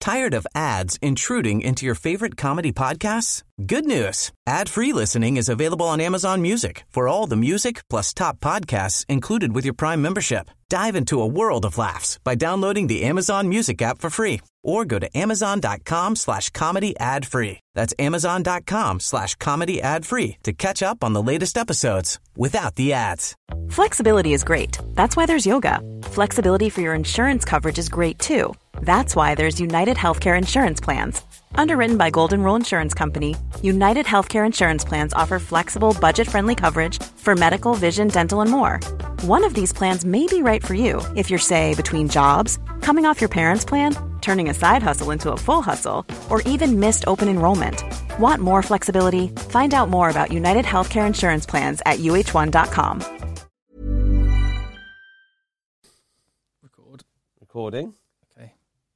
Tired of ads intruding into your favorite comedy podcasts? Good news. Ad-free listening is available on Amazon Music for all the music plus top podcasts included with your Prime membership. Dive into a world of laughs by downloading the Amazon Music app for free or go to amazon.com/comedy ad-free. That's amazon.com/comedy ad-free to catch up on the latest episodes without the ads. Flexibility is great. That's why there's yoga. Flexibility for your insurance coverage is great too. That's why there's United Healthcare Insurance Plans. Underwritten by Golden Rule Insurance Company, United Healthcare Insurance Plans offer flexible, budget-friendly coverage for medical, vision, dental, and more. One of these plans may be right for you if you're, say, between jobs, coming off your parents' plan, turning a side hustle into a full hustle, or even missed open enrollment. Want more flexibility? Find out more about United Healthcare Insurance Plans at uh1.com. Recording. Okay.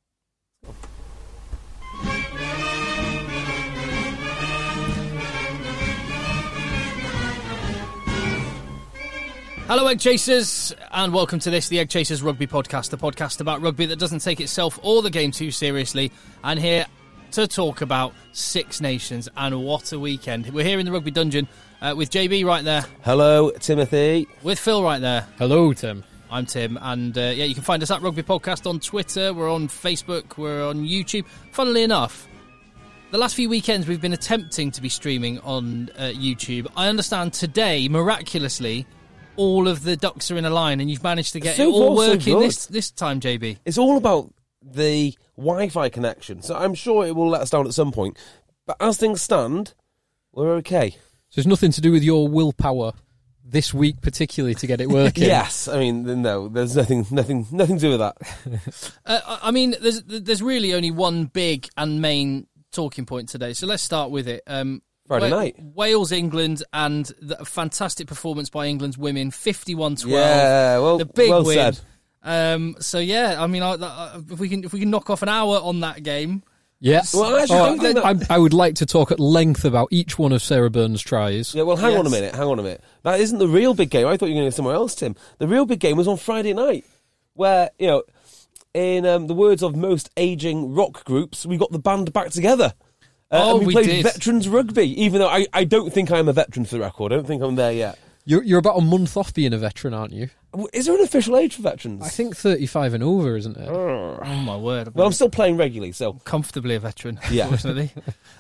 Hello, Egg Chasers, and welcome to the Egg Chasers Rugby Podcast, the podcast about rugby that doesn't take itself or the game too seriously, and here to talk about Six Nations, and what a weekend. We're here in the Rugby Dungeon with JB right there. Hello, Timothy. With Phil right there. Hello, Tim. I'm Tim, and you can find us at Rugby Podcast on Twitter, we're on Facebook, we're on YouTube. Funnily enough, the last few weekends we've been attempting to be streaming on YouTube. I understand today, miraculously, all of the ducks are in a line, and you've managed to get it all working this time, JB. It's all about the Wi-Fi connection, so I'm sure it will let us down at some point. But as things stand, we're okay. So it's nothing to do with your willpower this week, particularly, to get it working. Yes, I mean, no, there's nothing to do with that. I mean, there's really only one big and main talking point today, so let's start with it. Friday night. Wales, England, and the fantastic performance by England's women, 51-12. Yeah, well, the big well win. said. So yeah, I mean, if we can knock off an hour on that game. Yeah. Well, actually, I would like to talk at length about each one of Sarah Burns' tries. Yeah, well, hang on a minute. That isn't the real big game. I thought you were going to go somewhere else, Tim. The real big game was on Friday night, where, you know, in the words of most ageing rock groups, we got the band back together. And we played did. veterans rugby, even though I don't think I'm a veteran for the record. I don't think I'm there yet. You're about a month off being a veteran, aren't you? Is there an official age for veterans? I think 35 and over, isn't it? Oh my word! Well, I'm still playing regularly, so comfortably a veteran. Yeah. Unfortunately.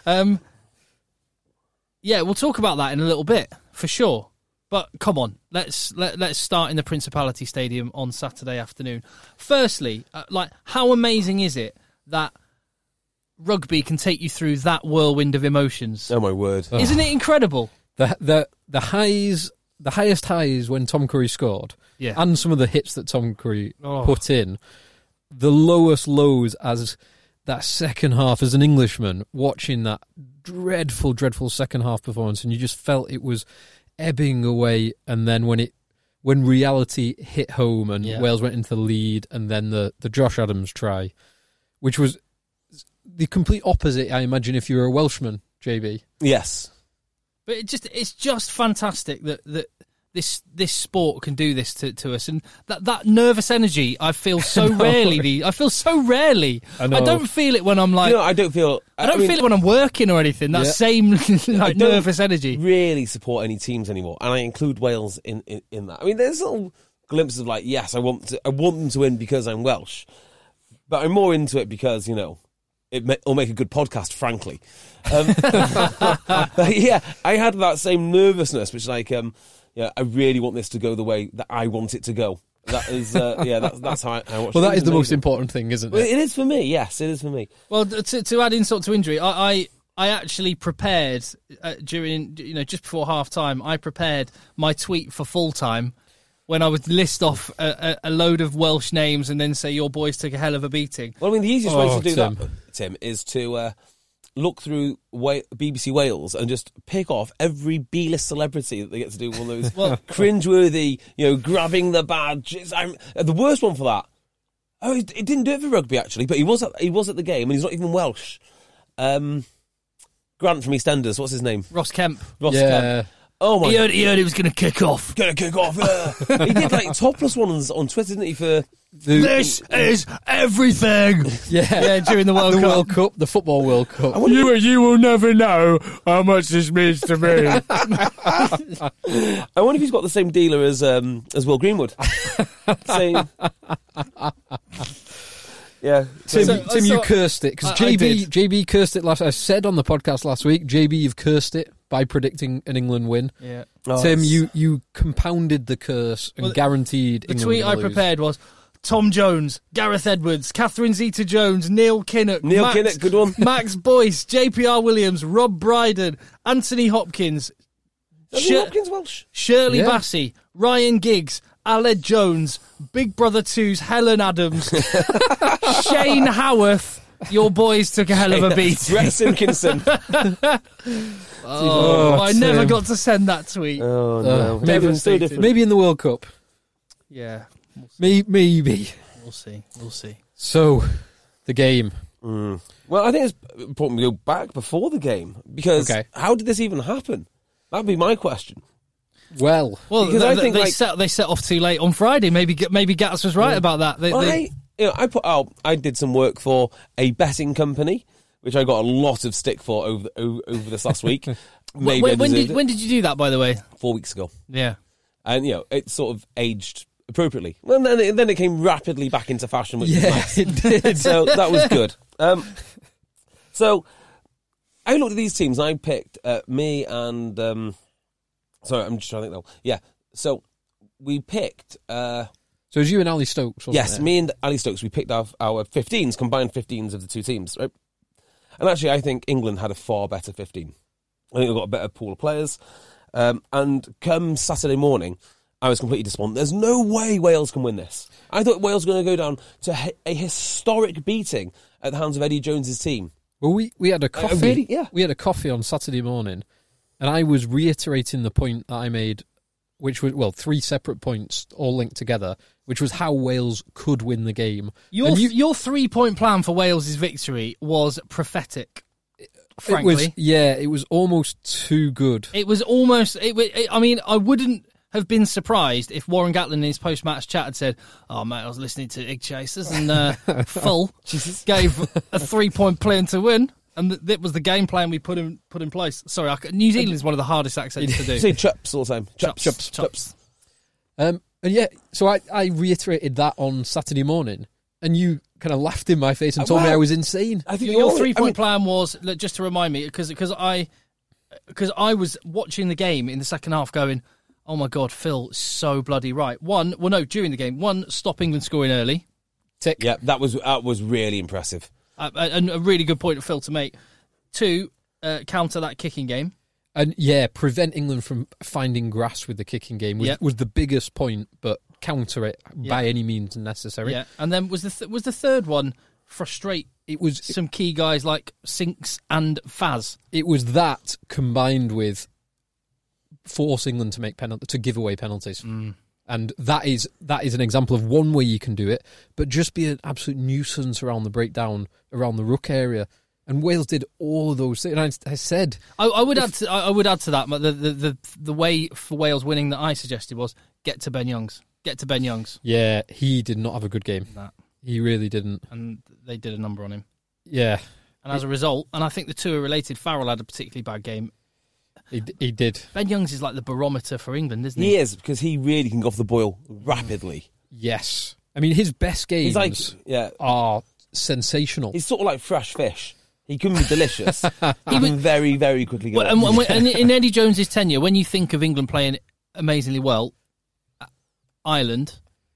Yeah, we'll talk about that in a little bit for sure. But come on, let's start in the Principality Stadium on Saturday afternoon. Firstly, how amazing is it that rugby can take you through that whirlwind of emotions? Oh my word! Isn't it incredible? The highest highs when Tom Curry scored, yeah, and some of the hits that Tom Curry put in. The lowest lows as that second half, as an Englishman, watching that dreadful, dreadful second half performance, and you just felt it was ebbing away. And then when reality hit home and Wales went into the lead, and then the Josh Adams try, which was the complete opposite, I imagine, if you were a Welshman, JB. Yes. But it's just fantastic that this sport can do this to us, and that nervous energy I feel so rarely. I feel so rarely. I don't feel it when I'm like. I don't feel. I don't feel it when I'm working or anything. That same nervous energy. Really support any teams anymore, and I include Wales in that. I mean, there's little glimpses of like, yes, I want them to win because I'm Welsh, but I'm more into it because it'll make a good podcast, frankly. But yeah, I had that same nervousness, which I really want this to go the way that I want it to go. That is, that's how I watch it. Well, that is the most important thing, isn't it? Well, it is for me, yes, it is for me. Well, to add insult to injury, I actually prepared, during, just before half-time, I prepared my tweet for full-time, when I would list off a load of Welsh names and then say your boys took a hell of a beating. Well, I mean, the easiest way to do that, Tim, is to look through BBC Wales and just pick off every B-list celebrity that they get to do one of those cringeworthy, grabbing the badge. The worst one for that. Oh, he didn't do it for rugby actually, but he was at the game, and he's not even Welsh. Grant from EastEnders, what's his name? Ross Kemp. Kemp. Oh my! He heard he was going to kick off. Gonna kick off. Yeah. He did like topless ones on Twitter, didn't he? For This is everything. Yeah, During the World the Cup. World Cup, the football World Cup. You will never know how much this means to me. I wonder if he's got the same dealer as Will Greenwood. Same. Yeah. Tim, you cursed it because I did. JB cursed it last. I said on the podcast last week, JB, you've cursed it by predicting an England win. Yeah. Tim, you compounded the curse and guaranteed. The England tweet were I gonna lose. prepared was Tom Jones, Gareth Edwards, Catherine Zeta-Jones, Neil Kinnock, Kinnock, good one. Max Boyce, JPR Williams, Rob Brydon, Anthony Hopkins, Hopkins Welsh. Shirley Yeah. Bassey, Ryan Giggs, Aled Jones, Big Brother 2's Helen Adams, Shane Howarth. Your boys took a hell of a beat. Brett Simpkinson. I never got to send that tweet. Oh no. Kevin's so different. Maybe in the World Cup. Yeah, Maybe. we'll see. So, the game. Well, I think it's important we go back before the game because how did this even happen? That'd be my question. Well, Because I think, they set off too late on Friday. Maybe Gats was right about that. I did some work for a betting company, which I got a lot of stick for over this last week. Maybe when did you do that, by the way? 4 weeks ago, Yeah. and it sort of aged appropriately. Well, then it came rapidly back into fashion, which was nice. it did. So that was good. So I looked at these teams and I picked me and sorry, I'm just trying to think now. Yeah, so we picked. So it was you and Ali Stokes, wasn't Yes, it? me and Ali Stokes. We picked our 15s, combined 15s of the two teams, right? And actually, I think England had a far better 15. I think they've got a better pool of players. And come Saturday morning, I was completely despondent. There's no way Wales can win this. I thought Wales were going to go down to a historic beating at the hands of Eddie Jones's team. Well, we had a coffee. Really? Yeah. We had a coffee on Saturday morning, and I was reiterating the point that I made, which was, 3 separate points all linked together, which was how Wales could win the game. Your 3-point plan for Wales' victory was prophetic. Frankly, it was almost too good. It was almost. I mean, I wouldn't have been surprised if Warren Gatland in his post-match chat had said, "Oh mate, I was listening to Egg Chasers and Full gave a 3-point plan to win." And that was the game plan we put in place. Sorry, New Zealand is one of the hardest accents to do. You say chups all the time. Chups. And yeah, so I reiterated that on Saturday morning, and you kind of laughed in my face and told me I was insane. I think your 3-point plan was, just to remind me, because I was watching the game in the second half going, oh my God, Phil, so bloody right. During the game, stop England scoring early. Tick. Yeah, that was really impressive. And a really good point of Phil to make. 2, counter that kicking game. And prevent England from finding grass with the kicking game was the biggest point, but counter it by any means necessary. Yeah, and then was the third one frustrate? It was some key guys like Sinks and Faz. It was that combined with force England to give away penalties. And that is an example of one way you can do it, but just be an absolute nuisance around the breakdown, around the ruck area. And Wales did all of those things. And I said, I would add to that. But the way for Wales winning that I suggested was get to Ben Youngs. Yeah, he did not have a good game. He really didn't, and they did a number on him. Yeah, and as a result, and I think the two are related. Farrell had a particularly bad game. He did. Ben Youngs is like the barometer for England, isn't he? He is, because he really can go off the boil rapidly. Yes, I mean his best games are sensational. He's sort of like fresh fish. He can be delicious. He can very, very quickly go. And in Eddie Jones's tenure, when you think of England playing amazingly well, Ireland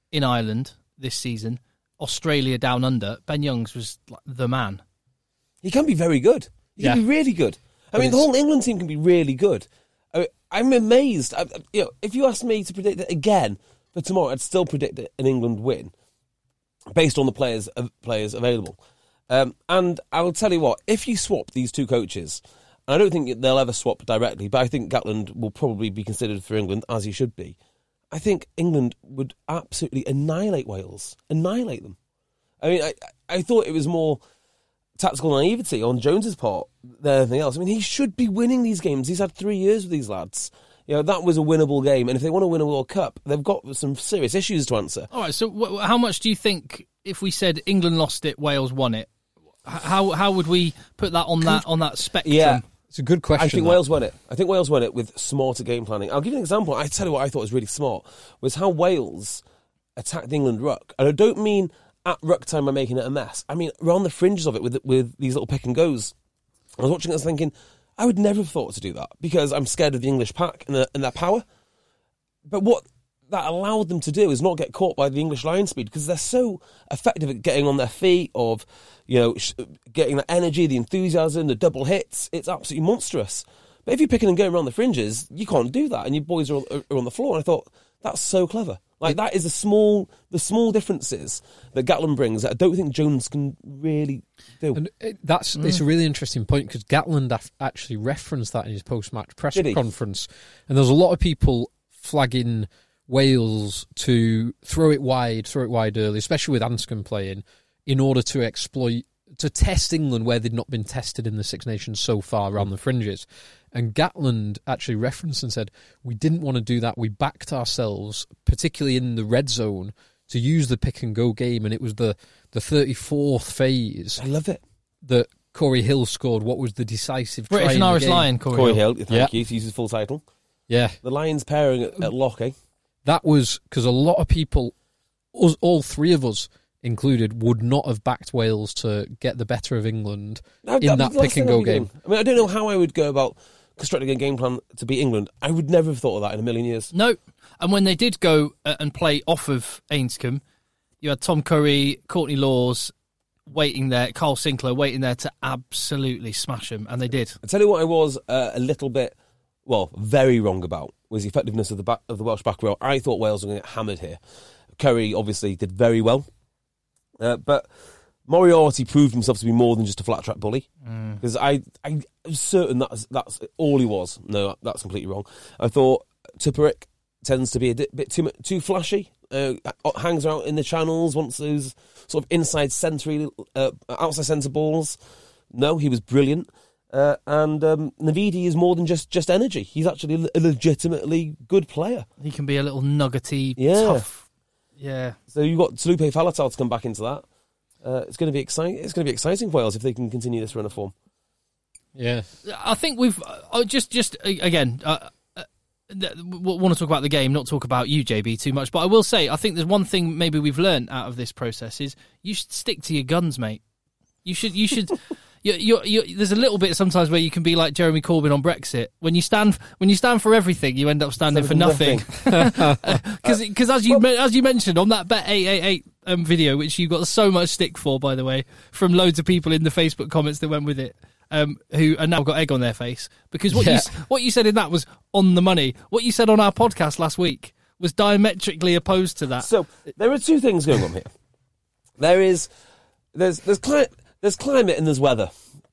this season, Australia down under, Ben Youngs was like the man. He can be very good. He can be really good. I mean, the whole England team can be really good. I'm amazed. If you asked me to predict it again for tomorrow, I'd still predict an England win based on the players available. And I will tell you what, if you swap these two coaches, and I don't think they'll ever swap directly, but I think Gatland will probably be considered for England, as he should be. I think England would absolutely annihilate Wales. Annihilate them. I mean, I thought it was more tactical naivety on Jones's part than anything else. I mean, he should be winning these games. He's had 3 years with these lads. that was a winnable game. And if they want to win a World Cup, they've got some serious issues to answer. All right, so how much do you think, if we said England lost it, Wales won it, how would we put that on that spectrum? Yeah. It's a good question. I think Wales won it. I think Wales won it with smarter game planning. I'll give you an example. I tell you what I thought was really smart was how Wales attacked the England ruck. And I don't mean at ruck time by making it a mess. I mean around the fringes of it with these little pick and goes. I was watching it, I was thinking, I would never have thought to do that because I'm scared of the English pack and their power. But what that allowed them to do is not get caught by the English line speed because they're so effective at getting on their feet, of getting that energy, the enthusiasm, the double hits. It's absolutely monstrous. But if you're picking and going around the fringes, you can't do that, and your boys are on the floor. And I thought that's so clever. Like that is the small differences that Gatland brings that I don't think Jones can really do. And it's a really interesting point because Gatland actually referenced that in his post-match press conference, and there's a lot of people flagging Wales to throw it wide early, especially with Anscombe playing, in order to test England where they'd not been tested in the Six Nations so far around the fringes. And Gatland actually referenced and said, we didn't want to do that. We backed ourselves, particularly in the red zone, to use the pick and go game. And it was the 34th phase. I love it. That Corey Hill scored what was the decisive British try and Irish in the game. Lion, Corey Hill. Thank you. To use his full title. Yeah. The Lions pairing at lock, eh? That was because a lot of people, all three of us included, would not have backed Wales to get the better of England in that pick and go game. I mean, I don't know how I would go about constructing a game plan to beat England. I would never have thought of that in a million years. No. And when they did go and play off of Anscombe, you had Tom Curry, Courtney Laws waiting there, Carl Sinclair waiting there to absolutely smash them, and they did. I tell you what I was a little bit, very wrong about was the effectiveness of the Welsh back row. I thought Wales were going to get hammered here. Curry obviously did very well. But Moriarty proved himself to be more than just a flat track bully. Because I'm certain that's all he was. No, that's completely wrong. I thought Tuparick tends to be a bit too flashy. Hangs around in the channels, wants those sort of inside centre, outside centre balls. No, he was brilliant. And Navidi is more than just energy. He's actually a legitimately good player. He can be a little nuggety, tough. Yeah. So you've got Tulupe Faletau to come back into that. It's going to be exciting. It's going to be exciting for Wales if they can continue this run of form. Yeah, I think we've just again want to talk about the game, not talk about you, JB, too much. But I will say, I think there's one thing maybe we've learned out of this process is you should stick to your guns, mate. You should. There's a little bit sometimes where you can be like Jeremy Corbyn on Brexit. When you stand for everything, you end up standing for nothing. Because as you mentioned on that Bet 888 video, which you got so much stick for, by the way, from loads of people in the Facebook comments that went with it, who are now got egg on their face because what you said in that was on the money. What you said on our podcast last week was diametrically opposed to that. So there are two things going on here. There's climate and there's weather,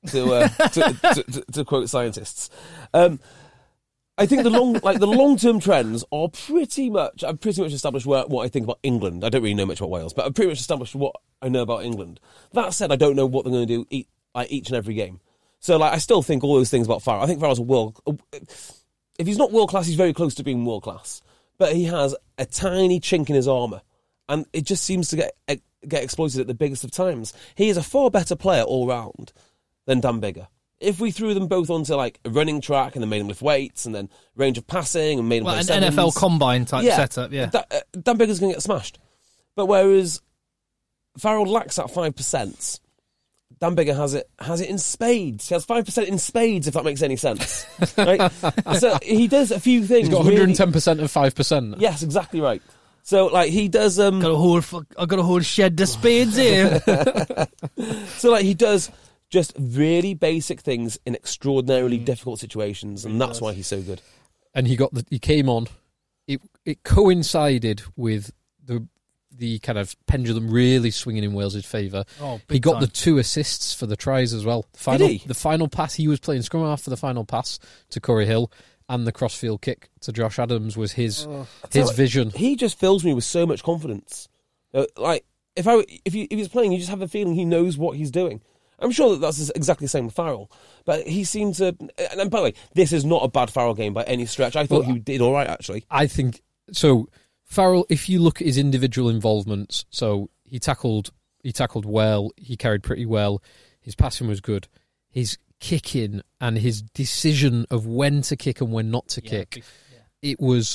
to quote scientists. I think the long-term trends are pretty much. I've pretty much established what I think about England. I don't really know much about Wales, but I've pretty much established what I know about England. That said, I don't know what they're going to do each and every game. So, I still think all those things about Farrell. I think Farrell's if he's not world class, he's very close to being world class. But he has a tiny chink in his armour, and it just seems to get exploited at the biggest of times. He is a far better player all round than Dan Biggar. If we threw them both onto a running track and then made them lift weights and then range of passing and made them play an sevens, NFL combine type setup, Dan Biggar's going to get smashed. But whereas Farrell lacks that 5%, Dan Biggar has it in spades. He has 5% in spades, if that makes any sense. Right? So he does a few things. He's got 110% of 5%. Yes, exactly right. So he does. I've got a whole shed of spades here. So he does just really basic things in extraordinarily difficult situations, and that's why he's so good. And he came on. It coincided with the kind of pendulum really swinging in Wales' favour. He got the 2 assists for the tries as well. The final pass, he was playing scrum half for the final pass to Corey Hill, and the crossfield kick to Josh Adams was his vision. He just fills me with so much confidence. If he's playing, you just have the feeling he knows what he's doing. I'm sure that's exactly the same with Farrell. But he seemed to... And by the way, this is not a bad Farrell game by any stretch. I thought he did all right, actually. I think... So, Farrell, if you look at his individual involvements, so he tackled well, he carried pretty well, his passing was good, his kicking and his decision of when to kick and when not to kick, it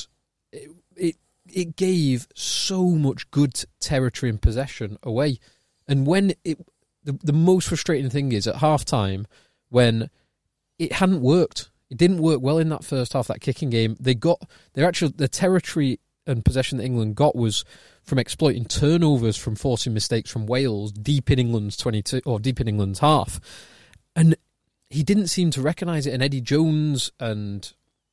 gave so much good territory and possession away. And when the most frustrating thing is at half time when it hadn't worked. It didn't work well in that first half, that kicking game. The territory and possession that England got was from exploiting turnovers, from forcing mistakes from Wales deep in England's 22 or deep in England's half. And he didn't seem to recognise it. And Eddie Jones and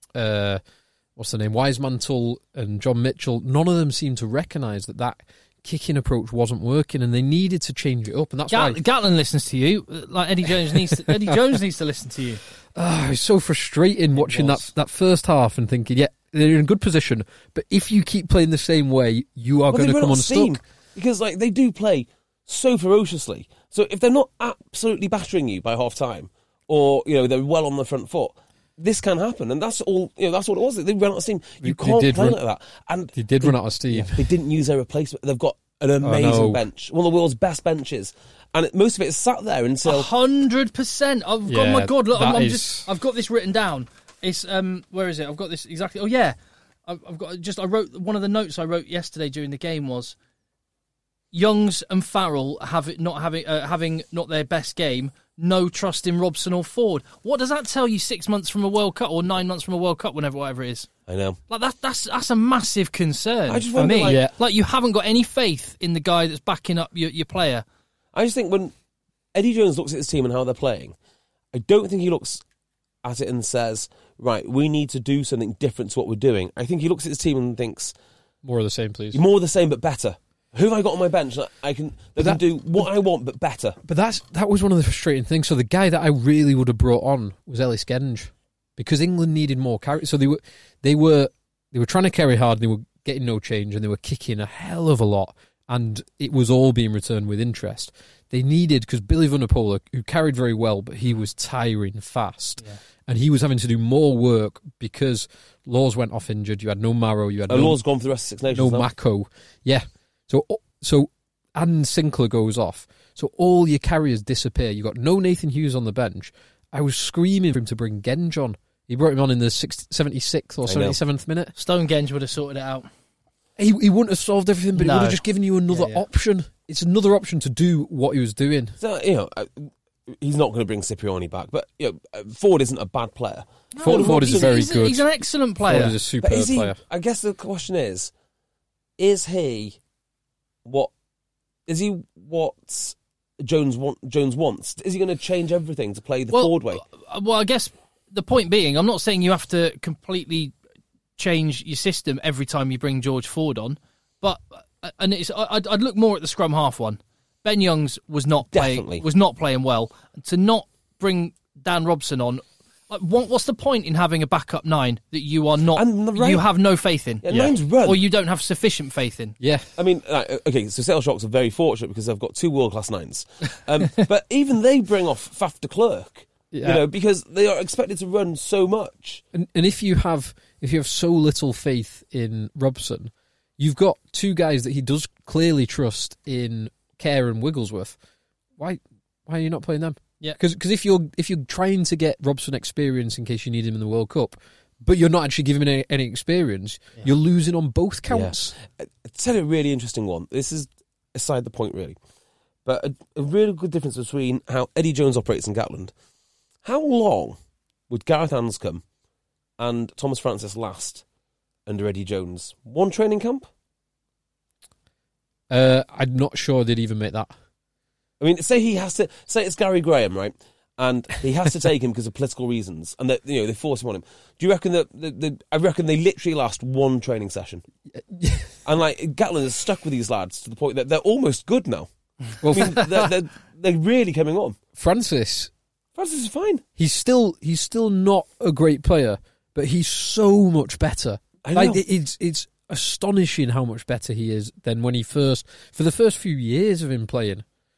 Wisemantel and John Mitchell, none of them seemed to recognise that kicking approach wasn't working, and they needed to change it up. And that's why Gatland listens to you, like Eddie Jones needs to. Eddie Jones needs to listen to you. It's so frustrating watching that first half and thinking, yeah, they're in a good position, but if you keep playing the same way, you are going to come unstuck. Because they do play so ferociously. So if they're not absolutely battering you by half time, or they're well on the front foot, this can happen, and that's all. That's what it was. They ran out of steam. You can't play like that. And they did run out of steam. Yeah, they didn't use their replacement. They've got an amazing bench, one of the world's best benches, and most of it is sat there until 100%. Oh my god! Look, I've got this written down. It's where is it? I've got this exactly. Oh yeah, I've got I wrote one of the notes I wrote yesterday during the game was Youngs and Farrell having not their best game. No trust in Robson or Ford. What does that tell you 6 months from a World Cup or 9 months from a World Cup, whatever it is? I know. Like that's a massive concern I just for wonder, me. Like you haven't got any faith in the guy that's backing up your player. I just think when Eddie Jones looks at his team and how they're playing, I don't think he looks at it and says, right, we need to do something different to what we're doing. I think he looks at his team and thinks, more of the same, please. More of the same, but better. Who have I got on my bench? They can do what I want, but better. But that was one of the frustrating things. So the guy that I really would have brought on was Ellis Genge, because England needed more carry. So they were trying to carry hard, and they were getting no change, and they were kicking a hell of a lot, and it was all being returned with interest. They needed, because Billy Vunipola, who carried very well, but he was tiring fast, and he was having to do more work because Laws went off injured. You had no Marrow, you had Laws gone for the rest of Six Nations. No Mako, So and Sinclair goes off. So all your carriers disappear. You got no Nathan Hughes on the bench. I was screaming for him to bring Genge on. He brought him on in the 76th or 77th minute. Stone Genge would have sorted it out. He wouldn't have solved everything, but he would have just given you another option. It's another option to do what he was doing. So, he's not going to bring Cipriani back, but Ford isn't a bad player. Ford is very good. He's an excellent player. Ford is a superb player. I guess the question is he what Jones wants? Is he going to change everything to play the Ford way? Well, I guess the point being, I'm not saying you have to completely change your system every time you bring George Ford on, but I'd look more at the scrum half one. Ben Youngs was not playing well. To not bring Dan Robson on, what's the point in having a backup 9 that you are not? You have no faith in, or you don't have sufficient faith in. Yeah, I mean, okay. So Sale Sharks are very fortunate because they've got 2 world-class 9s, but even they bring off Faf de Klerk, because they are expected to run so much. And if you have so little faith in Robson, you've got 2 guys that he does clearly trust in Kerr and Wigglesworth. Why are you not playing them? Yeah, because if you're trying to get Robson experience in case you need him in the World Cup, but you're not actually giving him any experience, you're losing on both counts. Yeah. I'll tell you a really interesting one. This is aside the point, really, but a really good difference between how Eddie Jones operates in Gatland. How long would Gareth Anscombe and Thomas Francis last under Eddie Jones? 1 training camp? I'm not sure they'd even make that. I mean, say it's Gary Graham, right? And he has to take him because of political reasons, and that they force him on him. Do you reckon that? I reckon they literally last 1 training session, and Gatland is stuck with these lads to the point that they're almost good now. Well, I mean, they're really coming on. Francis is fine. He's still not a great player, but he's so much better. I know. It's astonishing how much better he is than when for the first few years of him playing.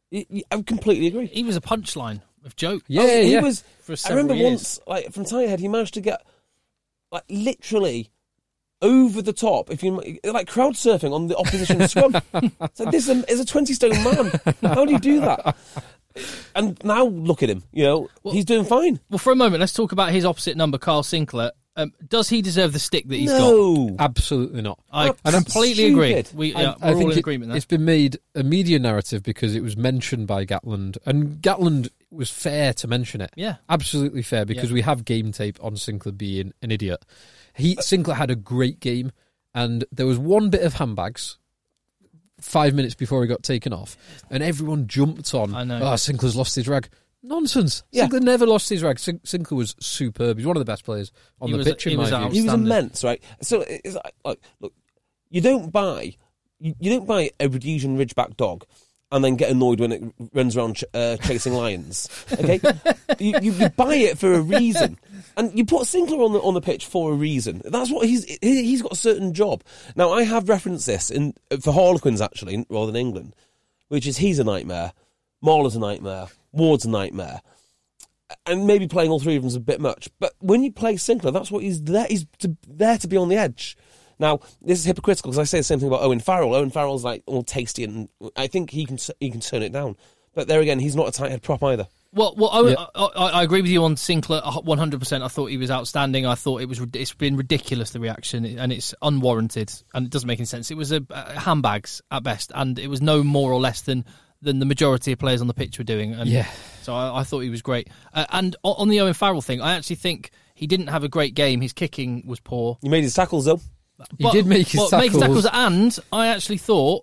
I completely agree. He was a punchline of joke. Yeah, he yeah. was. For I several remember years. once, from Tirehead, he managed to get literally over the top. If you crowd surfing on the opposition scrum. So this is a 20-stone man. How do you do that? And now look at him. He's doing fine. Well, for a moment, let's talk about his opposite number, Kyle Sinclair. Does he deserve the stick that he's got? No, Absolutely not. I completely agree. We're all in agreement there. It's been made a media narrative because it was mentioned by Gatland, and Gatland was fair to mention it. Yeah. Absolutely fair, because we have game tape on Sinclair being an idiot. Sinclair had a great game, and there was one bit of handbags 5 minutes before he got taken off, and everyone jumped on, I know. Sinclair's lost his rag. Nonsense. Yeah. Sinclair never lost his rag. Sinclair was superb. He's one of the best players on the pitch, in my view. He was immense, right? So it's like, look, you don't buy a Rhodesian Ridgeback dog and then get annoyed when it runs around chasing lions. Okay, you buy it for a reason, and you put Sinclair on the pitch for a reason. That's what he's got a certain job. Now I have referenced this for Harlequins actually, rather than England, which is he's a nightmare, Marler's a nightmare, Ward's a nightmare, and maybe playing all three of them is a bit much. But when you play Sinclair, that's what he's there. He's there to be on the edge. Now, this is hypocritical because I say the same thing about Owen Farrell. Owen Farrell's like all tasty, and I think he can turn it down. But there again, he's not a tight head prop either. Well, I agree with you on Sinclair 100%. I thought he was outstanding. I thought it's been ridiculous, the reaction, and it's unwarranted, and it doesn't make any sense. It was handbags at best, and it was no more or less than the majority of players on the pitch were doing. And so I thought he was great. And on the Owen Farrell thing, I actually think he didn't have a great game. His kicking was poor. He made his tackles though. He did make his tackles. And I actually thought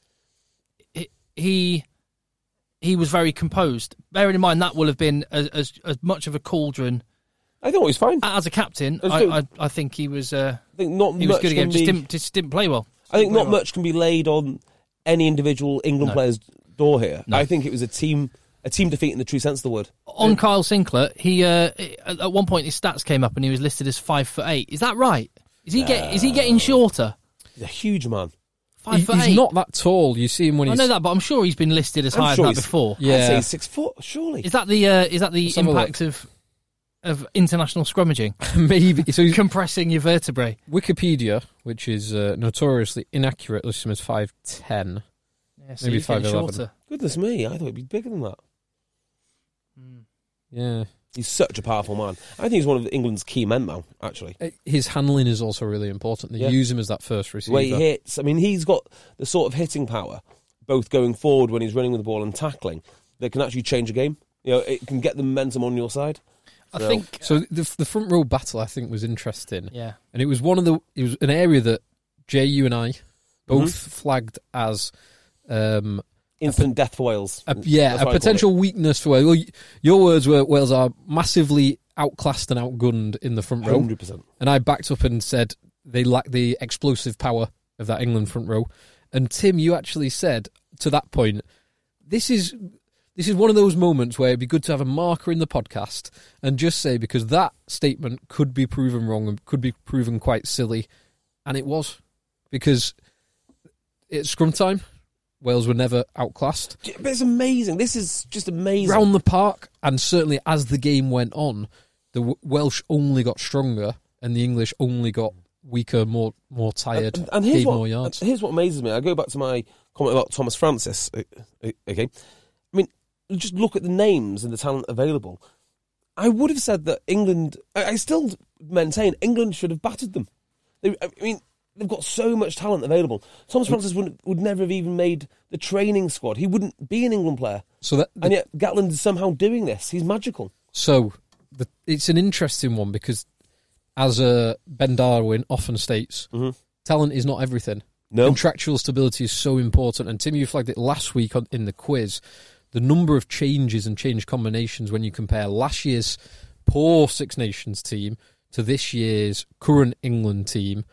he was very composed. Bearing in mind that will have been as much of a cauldron. I thought he was fine As a captain, I think he was. I think not he much was good again. can Just didn't play well. I think not much can be laid on any individual England player's door here. No. I think it was a team defeat in the true sense of the word. On Kyle Sinclair, he at one point his stats came up and he was listed as 5'8". Is that right? Is he getting shorter? He's a huge man. 5'8". He's not that tall. You see him when I he's... know that, but I'm sure he's been listed as higher than that before. Yeah. I'd say he's 6 foot, surely. Is that the impact of international scrummaging? Maybe. So he's Compressing your vertebrae. Wikipedia, which is notoriously inaccurate, lists him as 5'10". Yeah, so Maybe he's getting 5'11". shorter. Goodness me, I thought he'd be bigger than that. Yeah. He's such a powerful man. I think he's one of England's key men now, actually. His handling is also really important. They use him as that first receiver. The way he hits. I mean, he's got the sort of hitting power, both going forward when he's running with the ball and tackling, that can actually change a game. It can get the momentum on your side. I think So the front row battle, I think, was interesting. Yeah. And it was it was an area that Jay, you and I both flagged as Instant death for Wales. a potential weakness for Wales. Well, your words were Wales are massively outclassed and outgunned in the front row. 100%. And I backed up and said they lack the explosive power of that England front row. And Tim, you actually said to that point, this is one of those moments where it'd be good to have a marker in the podcast and just say, because that statement could be proven wrong and could be proven quite silly. And it was. Because it's scrum time. Wales were never outclassed. But it's amazing. This is just amazing. Round the park, and certainly as the game went on, the Welsh only got stronger and the English only got weaker, more tired, and gave more yards. Here's what amazes me. I go back to my comment about Thomas Francis. Okay, I mean, just look at the names and the talent available. I would have said that England... I still maintain England should have battered them. They've got so much talent available. Thomas Francis would never have even made the training squad. He wouldn't be an England player. And yet Gatland is somehow doing this. He's magical. So it's an interesting one because, as Ben Darwin often states, talent is not everything. No. Contractual stability is so important. And Tim, you flagged it last week in the quiz. The number of changes and change combinations when you compare last year's poor Six Nations team to this year's current England team,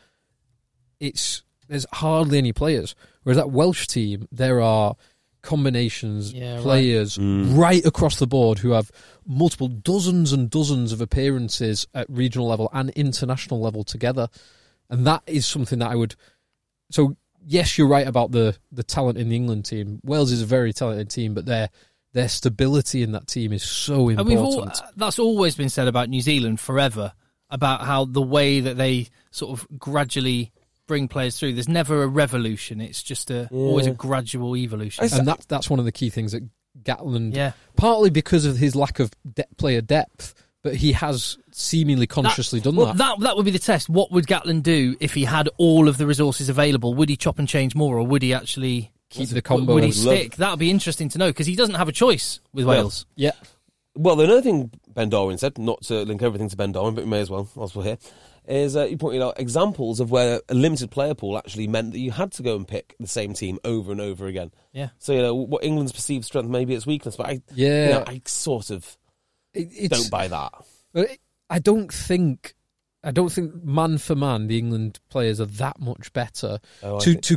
there's hardly any players. Whereas that Welsh team, there are combinations, players right across the board who have multiple dozens and dozens of appearances at regional level and international level together. And that is something that I would... So yes, you're right about the talent in the England team. Wales is a very talented team, but their stability in that team is so important. That's always been said about New Zealand forever, about how the way that they sort of gradually bring players through. There's never a revolution. It's just always a gradual evolution. And that's one of the key things that Gatland, partly because of his lack of player depth, but he has seemingly consciously done that. That would be the test. What would Gatland do if he had all of the resources available? Would he chop and change more, or would he actually keep the combo? Would he stick? That would be interesting to know, because he doesn't have a choice with Wales. Yeah. Well, another thing Ben Darwin said, not to link everything to Ben Darwin, but we may as well, whilst we're here, is he pointed out examples of where a limited player pool actually meant that you had to go and pick the same team over and over again. Yeah. So, what England's perceived strength may be its weakness, but I sort of don't buy that. I don't think man for man the England players are that much better to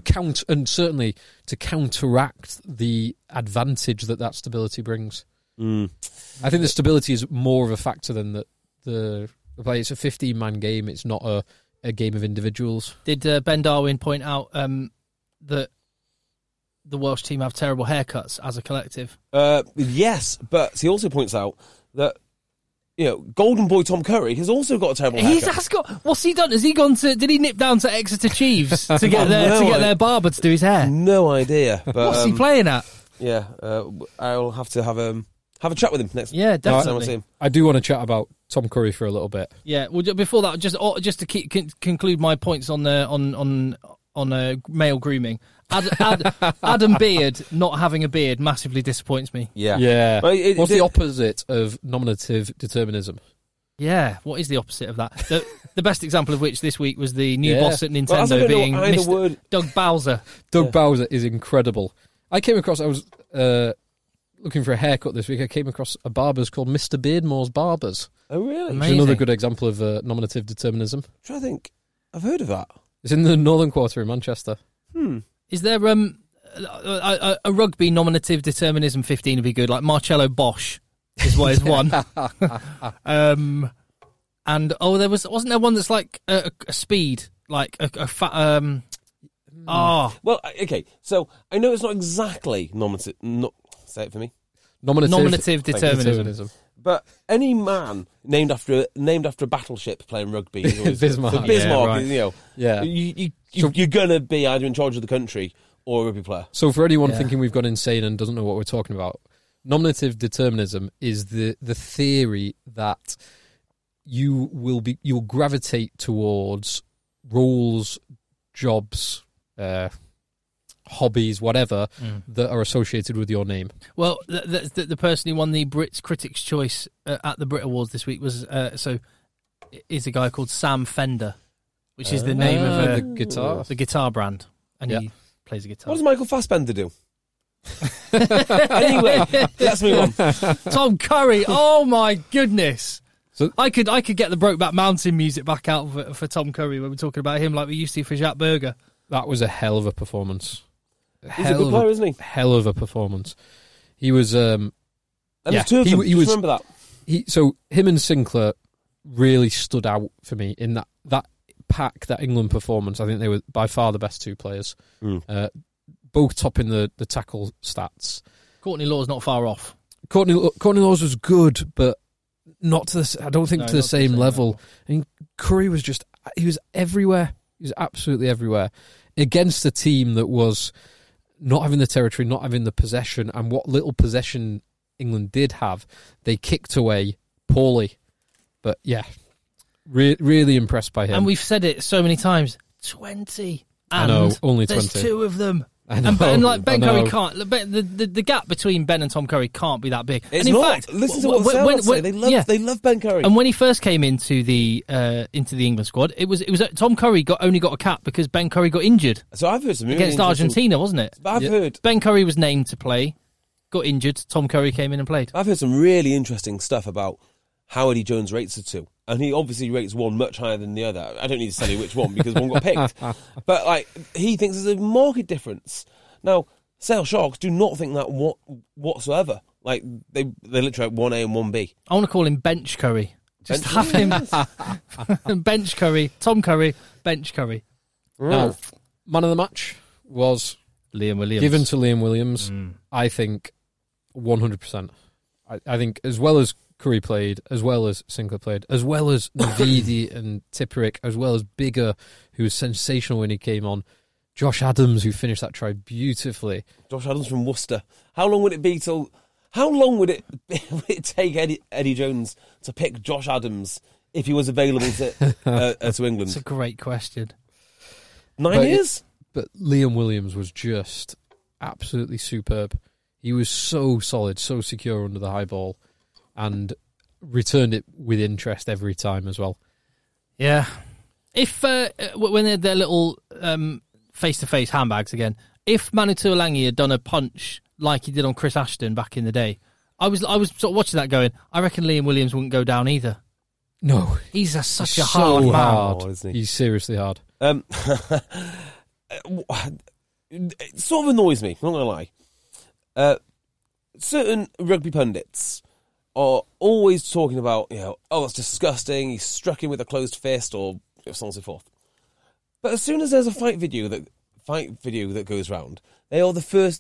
counteract the advantage that stability brings. I think the stability is more of a factor than the play. It's a 15-man game. It's not a game of individuals. Did Ben Darwin point out that the Welsh team have terrible haircuts as a collective? Yes, but he also points out that Golden Boy Tom Curry has also got a terrible haircut. What's he done? Has he gone to? Did he nip down to Exeter Chiefs to get their barber to do his hair? No idea. But, what's he playing at? Yeah, I'll have to have a chat with him next. Yeah, definitely. Time I see him. I do want to chat about Tom Curry for a little bit. Yeah. Well, before that, just to conclude my points on male grooming. Adam Beard not having a beard massively disappoints me. Yeah. What's the opposite of nominative determinism? Yeah, what is the opposite of that? The best example of which this week was the new boss at Nintendo being Mr. Doug Bowser. Doug Bowser is incredible. I was looking for a haircut this week. I came across a barber's called Mr. Beardmore's Barbers. Oh, really? It's another good example of nominative determinism. I'm trying to think. I've heard of that. It's in the Northern Quarter in Manchester. Is there a rugby nominative determinism 15 would be good, like Marcello Bosch is what is one. And wasn't there one that's like a speed, like a fat. Well, okay. So I know it's not exactly nominative. Say it for me. Nominative determinism. But any man named after a battleship playing rugby, Bismarck. You're gonna be either in charge of the country or a rugby player. So for anyone thinking we've gone insane and doesn't know what we're talking about, nominative determinism is the theory that you'll gravitate towards roles, jobs, hobbies, whatever, that are associated with your name. Well, the person who won the Brits Critics' Choice at the Brit Awards this week is a guy called Sam Fender, which is the name of the guitar brand, and he plays a guitar. What does Michael Fassbender do? Anyway, let's move on. Tom Curry, oh my goodness. So I could get the Brokeback Mountain music back out for Tom Curry when we're talking about him like we used to for Jack Berger. That was a hell of a performance. He's a good player, isn't he? Hell of a performance. He was. And there's two of them. He was. Remember that. So him and Sinclair really stood out for me in that pack, that England performance. I think they were by far the best two players. Both topping the tackle stats. Courtney Law's not far off. Courtney Law's was good, but not to the. I don't think to the same level. I mean, Curry was he was everywhere. He was absolutely everywhere against a team that was not having the territory, not having the possession, and what little possession England did have, they kicked away poorly. But yeah, really impressed by him. And we've said it so many times. 20. And I know, only 20. There's two of them. I know, and like Ben Curry can't. The gap between Ben and Tom Curry can't be that big. It's and in not. fact, listen to what the sales say. They love Ben Curry. And when he first came into the England squad, it was Tom Curry only got a cap because Ben Curry got injured. So I've heard some against Argentina, wasn't it? But I've heard Ben Curry was named to play, got injured. Tom Curry came in and played. I've heard some really interesting stuff about how Eddie Jones rates the two. And he obviously rates one much higher than the other. I don't need to tell you which one because one got picked. But like he thinks there's a market difference. Now, Sale Sharks do not think that whatsoever. Like they literally have 1A and 1B. I want to call him Bench Curry. Just have him Bench Curry, Tom Curry, Bench Curry. Now, man of the match. was Liam Williams. given to Liam Williams. I think 100%. I think as well as Curry played, as well as Sinclair played, as well as Navidi and Tipuric, as well as Bigger, who was sensational when he came on, Josh Adams, who finished that try beautifully. Josh Adams from Worcester. How long would it take Eddie Jones to pick Josh Adams if he was available to England? That's a great question. 9 years? But Liam Williams was just absolutely superb. He was so solid, so secure under the high ball, and returned it with interest every time as well. Yeah. If when they're their little face-to-face handbags again, if Manu Tuolangi had done a punch like he did on Chris Ashton back in the day, I was sort of watching that going, I reckon Liam Williams wouldn't go down either. No. He's such a hard man. Hard. Isn't he? He's seriously hard. It sort of annoys me, I'm not going to lie. Certain rugby pundits are always talking about, it's disgusting, he struck him with a closed fist, or so on and so forth. But as soon as there's a fight video that goes round, they are the first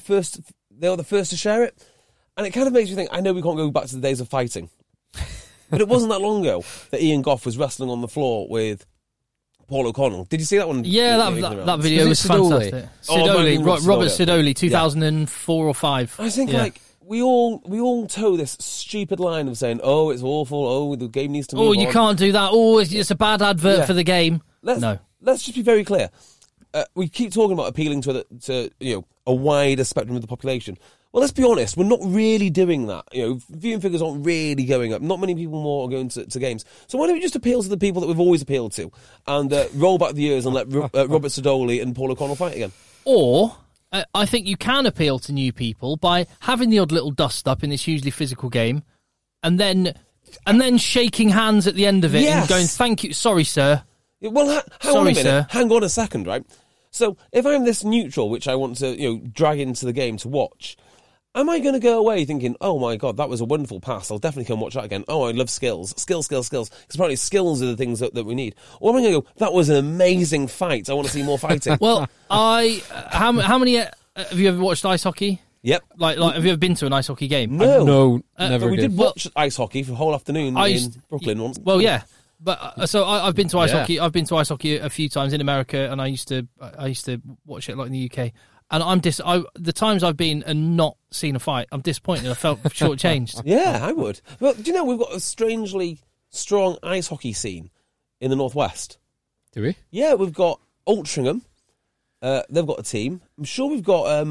to share it. And it kind of makes me think, I know we can't go back to the days of fighting. But it wasn't that long ago that Ian Goff was wrestling on the floor with Paul O'Connell. Did you see that one? Yeah, that video was fantastic. Robert Sidoli, 2004 or 5. I think we all toe this stupid line of saying, "Oh, it's awful. Oh, the game needs to move on. You can't do that. Oh, it's a bad advert for the game." Let's just be very clear. We keep talking about appealing to a wider spectrum of the population. Well, let's be honest, we're not really doing that. Viewing figures aren't really going up. Not many people more are going to games. So why don't we just appeal to the people that we've always appealed to and roll back the years and let Robert Sidoli and Paul O'Connell fight again? Or I think you can appeal to new people by having the odd little dust-up in this hugely physical game and then shaking hands at the end of it and going, "Thank you, sorry, sir." Well, hang on a minute. Sir. Hang on a second, right? So if I'm this neutral, which I want to drag into the game to watch, am I going to go away thinking, "Oh my God, that was a wonderful pass, I'll definitely come watch that again. Oh, I love skills. Because apparently skills are the things that we need." Or am I going to go, "That was an amazing fight, I want to see more fighting"? Well, how many have you ever watched ice hockey? Yep. Like, have you ever been to an ice hockey game? No, never. But we did watch ice hockey for a whole afternoon in Brooklyn once. Well, yeah. But so I've been to ice hockey. I've been to ice hockey a few times in America, and I used to watch it like in the UK. And the times I've been and not seen a fight, I'm disappointed. I felt shortchanged. Yeah, I would. Well, do you know we've got a strangely strong ice hockey scene in the Northwest? Do we? Yeah, we've got Altrincham. They've got a team. I'm sure we've got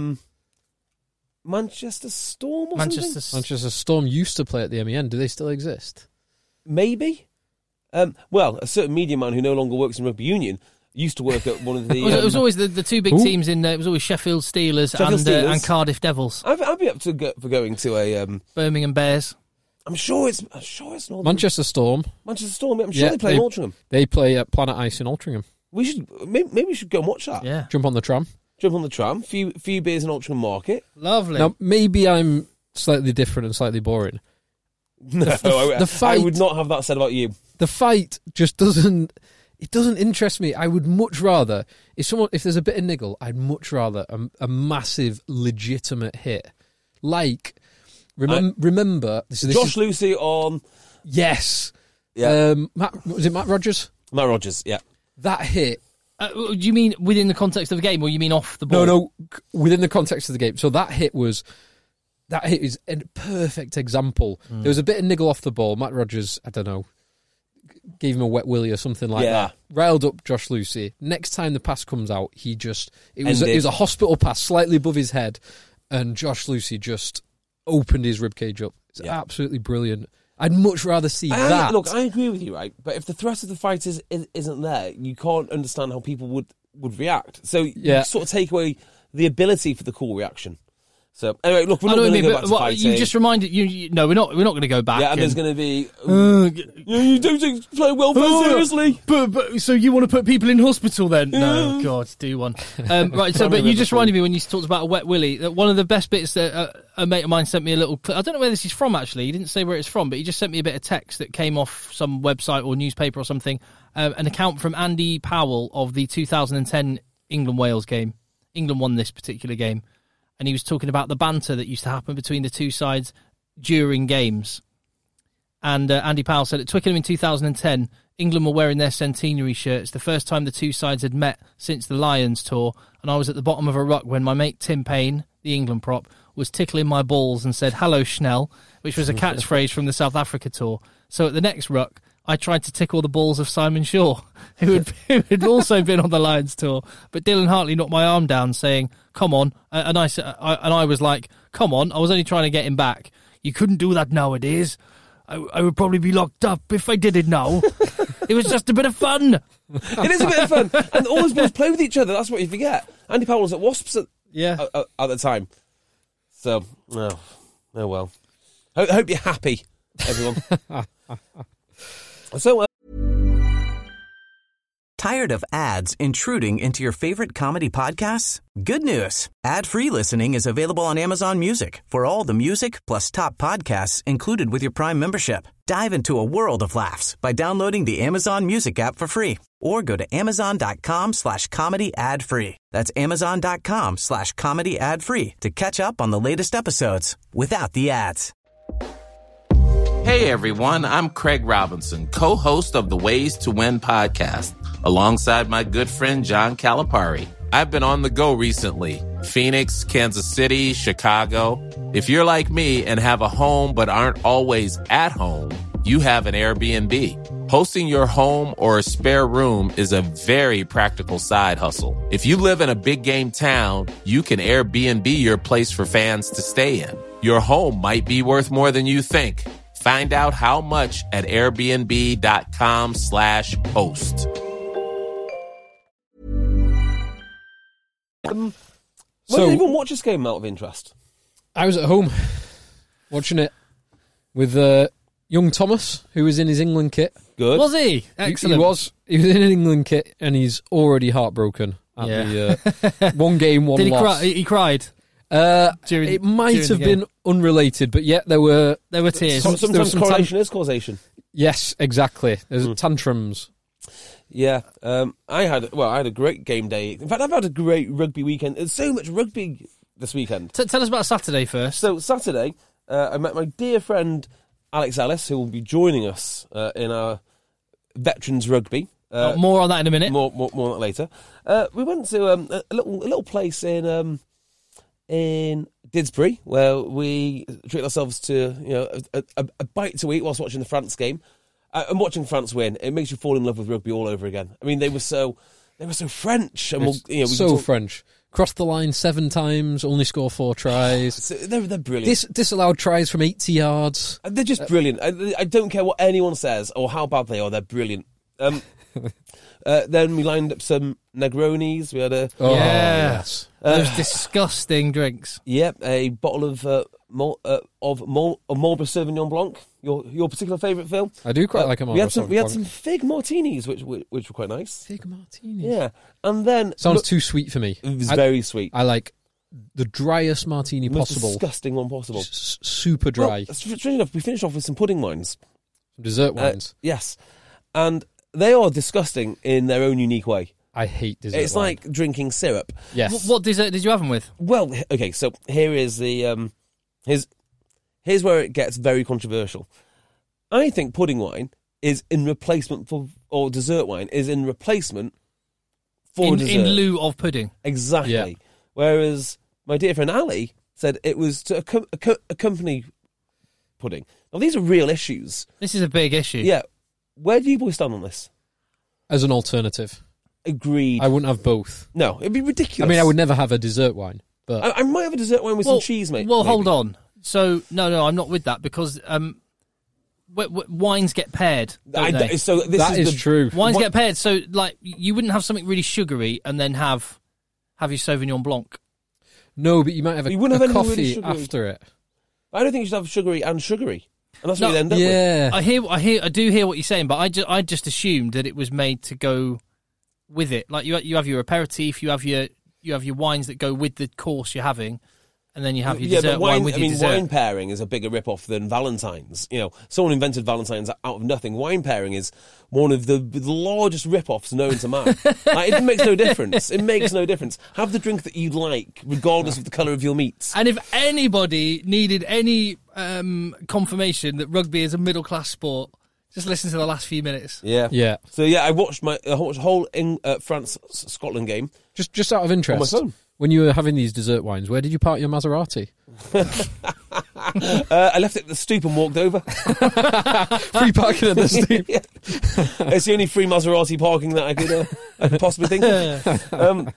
Manchester Storm or something? Manchester Storm used to play at the MEN. Do they still exist? Maybe. Well, a certain media man who no longer works in rugby union used to work at one of the... it was always the two big teams in there. It was always Sheffield Steelers and Cardiff Devils. I'd be up for going to a... Birmingham Bears. I'm sure it's Northern... Manchester Storm. I'm sure they play in Altrincham. They play at Planet Ice in Altrincham. Maybe we should go and watch that. Yeah. Jump on the tram. Few beers in Altrincham Market. Lovely. Now, maybe I'm slightly different and slightly boring. No, the fight, I would not have that said about you. The fight just doesn't interest me. I would much rather, if there's a bit of niggle, I'd much rather a massive, legitimate hit. Like, remember... Josh Lucy on... Yes. Yeah. Was it Matt Rogers? Matt Rogers, yeah. That hit... do you mean within the context of the game, or you mean off the ball? No, within the context of the game. So that hit is a perfect example. There was a bit of niggle off the ball. Matt Rogers, I don't know, gave him a wet willy or something like that. Riled up Josh Lucy. Next time the pass comes out, it was a hospital pass slightly above his head, and Josh Lucy just opened his ribcage up. It's absolutely brilliant. I'd much rather see that. Look, I agree with you, right? But if the threat of the fight isn't there, you can't understand how people would react. So you sort of take away the ability for the cool reaction. So anyway, look, we're not going to go back to fighting. You just reminded you. No, we're not going to go back. Yeah, and there's going to be. You don't take play welfare seriously. But so you want to put people in hospital then? No, God, do one. Right. So, but you just reminded me when you talked about a wet willy. That one of the best bits that a mate of mine sent me a little. I don't know where this is from. Actually, he didn't say where it's from, but he just sent me a bit of text that came off some website or newspaper or something. An account from Andy Powell of the 2010 England-Wales game. England won this particular game, and he was talking about the banter that used to happen between the two sides during games. And Andy Powell said at Twickenham in 2010, England were wearing their centenary shirts, the first time the two sides had met since the Lions tour, and I was at the bottom of a ruck when my mate Tim Payne, the England prop, was tickling my balls and said, "Hello, Schnell," which was a catchphrase from the South Africa tour. So at the next ruck, I tried to tickle the balls of Simon Shaw, who had also been on the Lions tour. But Dylan Hartley knocked my arm down, saying, "Come on," and I was like, "Come on!" I was only trying to get him back. "You couldn't do that nowadays. I would probably be locked up if I did it now. It was just a bit of fun." It is a bit of fun, and all those boys play with each other. That's what you forget. Andy Powell was at Wasps at the time. So, oh well. Hope you're happy, everyone. So, Tired of ads intruding into your favorite comedy podcasts? Good news. Ad-free listening is available on Amazon Music for all the music plus top podcasts included with your Prime membership. Dive into a world of laughs by downloading the Amazon Music app for free or go to amazon.com/comedy ad-free. That's amazon.com/comedy ad-free to catch up on the latest episodes without the ads. Hey everyone, I'm Craig Robinson, co-host of the Ways to Win podcast, alongside my good friend John Calipari. I've been on the go recently. Phoenix, Kansas City, Chicago. If you're like me and have a home but aren't always at home, you have an Airbnb. Hosting your home or a spare room is a very practical side hustle. If you live in a big game town, you can Airbnb your place for fans to stay in. Your home might be worth more than you think. Find out how much at airbnb.com/host. When did anyone watch this game out of interest? I was at home watching it with young Thomas, who was in his England kit. Good. Was he? Excellent. He was in an England kit, and he's already heartbroken at the one game, one Did he loss. cry? He cried. It might have been unrelated, but yeah, there were tears. Sometimes correlation is causation. Yes, exactly. There's tantrums. Yeah, I had a great game day. In fact, I've had a great rugby weekend. There's so much rugby this weekend. Tell us about Saturday first. So Saturday, I met my dear friend Alex Ellis, who will be joining us in our Veterans Rugby. More on that in a minute. More on that later. We went to a little place in Didsbury where we treat ourselves to a bite to eat whilst watching the France game. And watching France win, it makes you fall in love with rugby all over again. I mean, they were so French, and French. Crossed the line 7 times, only score 4 tries. They're brilliant. Disallowed tries from 80 yards. They're just brilliant. I don't care what anyone says or how bad they are. They're brilliant. Then we lined up some Negronis. We had yes, those disgusting drinks. Yep, a bottle of Marlborough Sauvignon Blanc. Your particular favourite, Phil? I do quite like a Marlborough Sauvignon Blanc. We had some fig martinis, which were quite nice. Fig martinis, yeah. And then sounds too sweet for me. It was very sweet. I like the driest martini possible. Most disgusting one possible. Super dry. Well, strange enough, we finished off with some pudding wines, some dessert wines. Yes, and they are disgusting in their own unique way. I hate dessert. It's wine. like drinking syrup. Yes. What dessert did you have them with? Well, okay, so here is the here's where it gets very controversial. I think pudding wine is in replacement for, or dessert wine is in replacement for dessert. In lieu of pudding. Exactly. Yeah. Whereas my dear friend Ali said it was to accompany pudding. Now, these are real issues. This is a big issue. Yeah. Where do you boys stand on this? As an alternative. Agreed. I wouldn't have both. No, it'd be ridiculous. I mean, I would never have a dessert wine. But I might have a dessert wine with some cheese, mate. Well, hold on. So, no, I'm not with that because wines get paired. So that is true. Wines get paired. So, like, you wouldn't have something really sugary and then have your Sauvignon Blanc. No, but you might have a coffee really after it. I don't think you should have sugary and sugary. And that's what you end up with. I do hear what you're saying, but I just assumed that it was made to go with it. Like you have your aperitif, you have your wines that go with the course you're having, And then you have your dessert wine with your dessert. Wine pairing is a bigger rip-off than Valentine's. Someone invented Valentine's out of nothing. Wine pairing is one of the largest rip-offs known to man. It makes no difference. It makes no difference. Have the drink that you like, regardless of the colour of your meats. And if anybody needed any confirmation that rugby is a middle-class sport, just listen to the last few minutes. Yeah. So, I watched the whole France-Scotland game. Just out of interest. On my phone. When you were having these dessert wines, where did you park your Maserati? I left it at the stoop and walked over. Free parking at the stoop. It's the only free Maserati parking that I could possibly think of.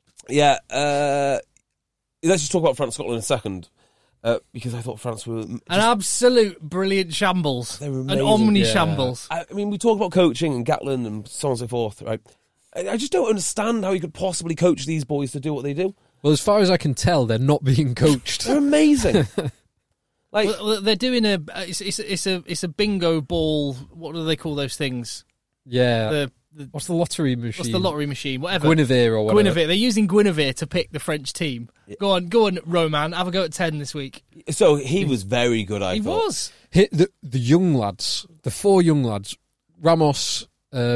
Let's just talk about France-Scotland in a second. Because I thought France were... an absolute brilliant shambles. They were amazing. An omni-shambles. We talk about coaching and Gatland and so on and so forth, right? I just don't understand how you could possibly coach these boys to do what they do. Well, as far as I can tell, they're not being coached. They're amazing. Well, they're doing it's a bingo ball. What do they call those things? Yeah. What's the lottery machine? What's the lottery machine? Whatever. Guinevere or whatever. Guinevere. They're using Guinevere to pick the French team. Yeah. Go on, Roman. Have a go at 10 this week. So he was very good, I thought. He was. The young lads, the 4 young lads, Ramos,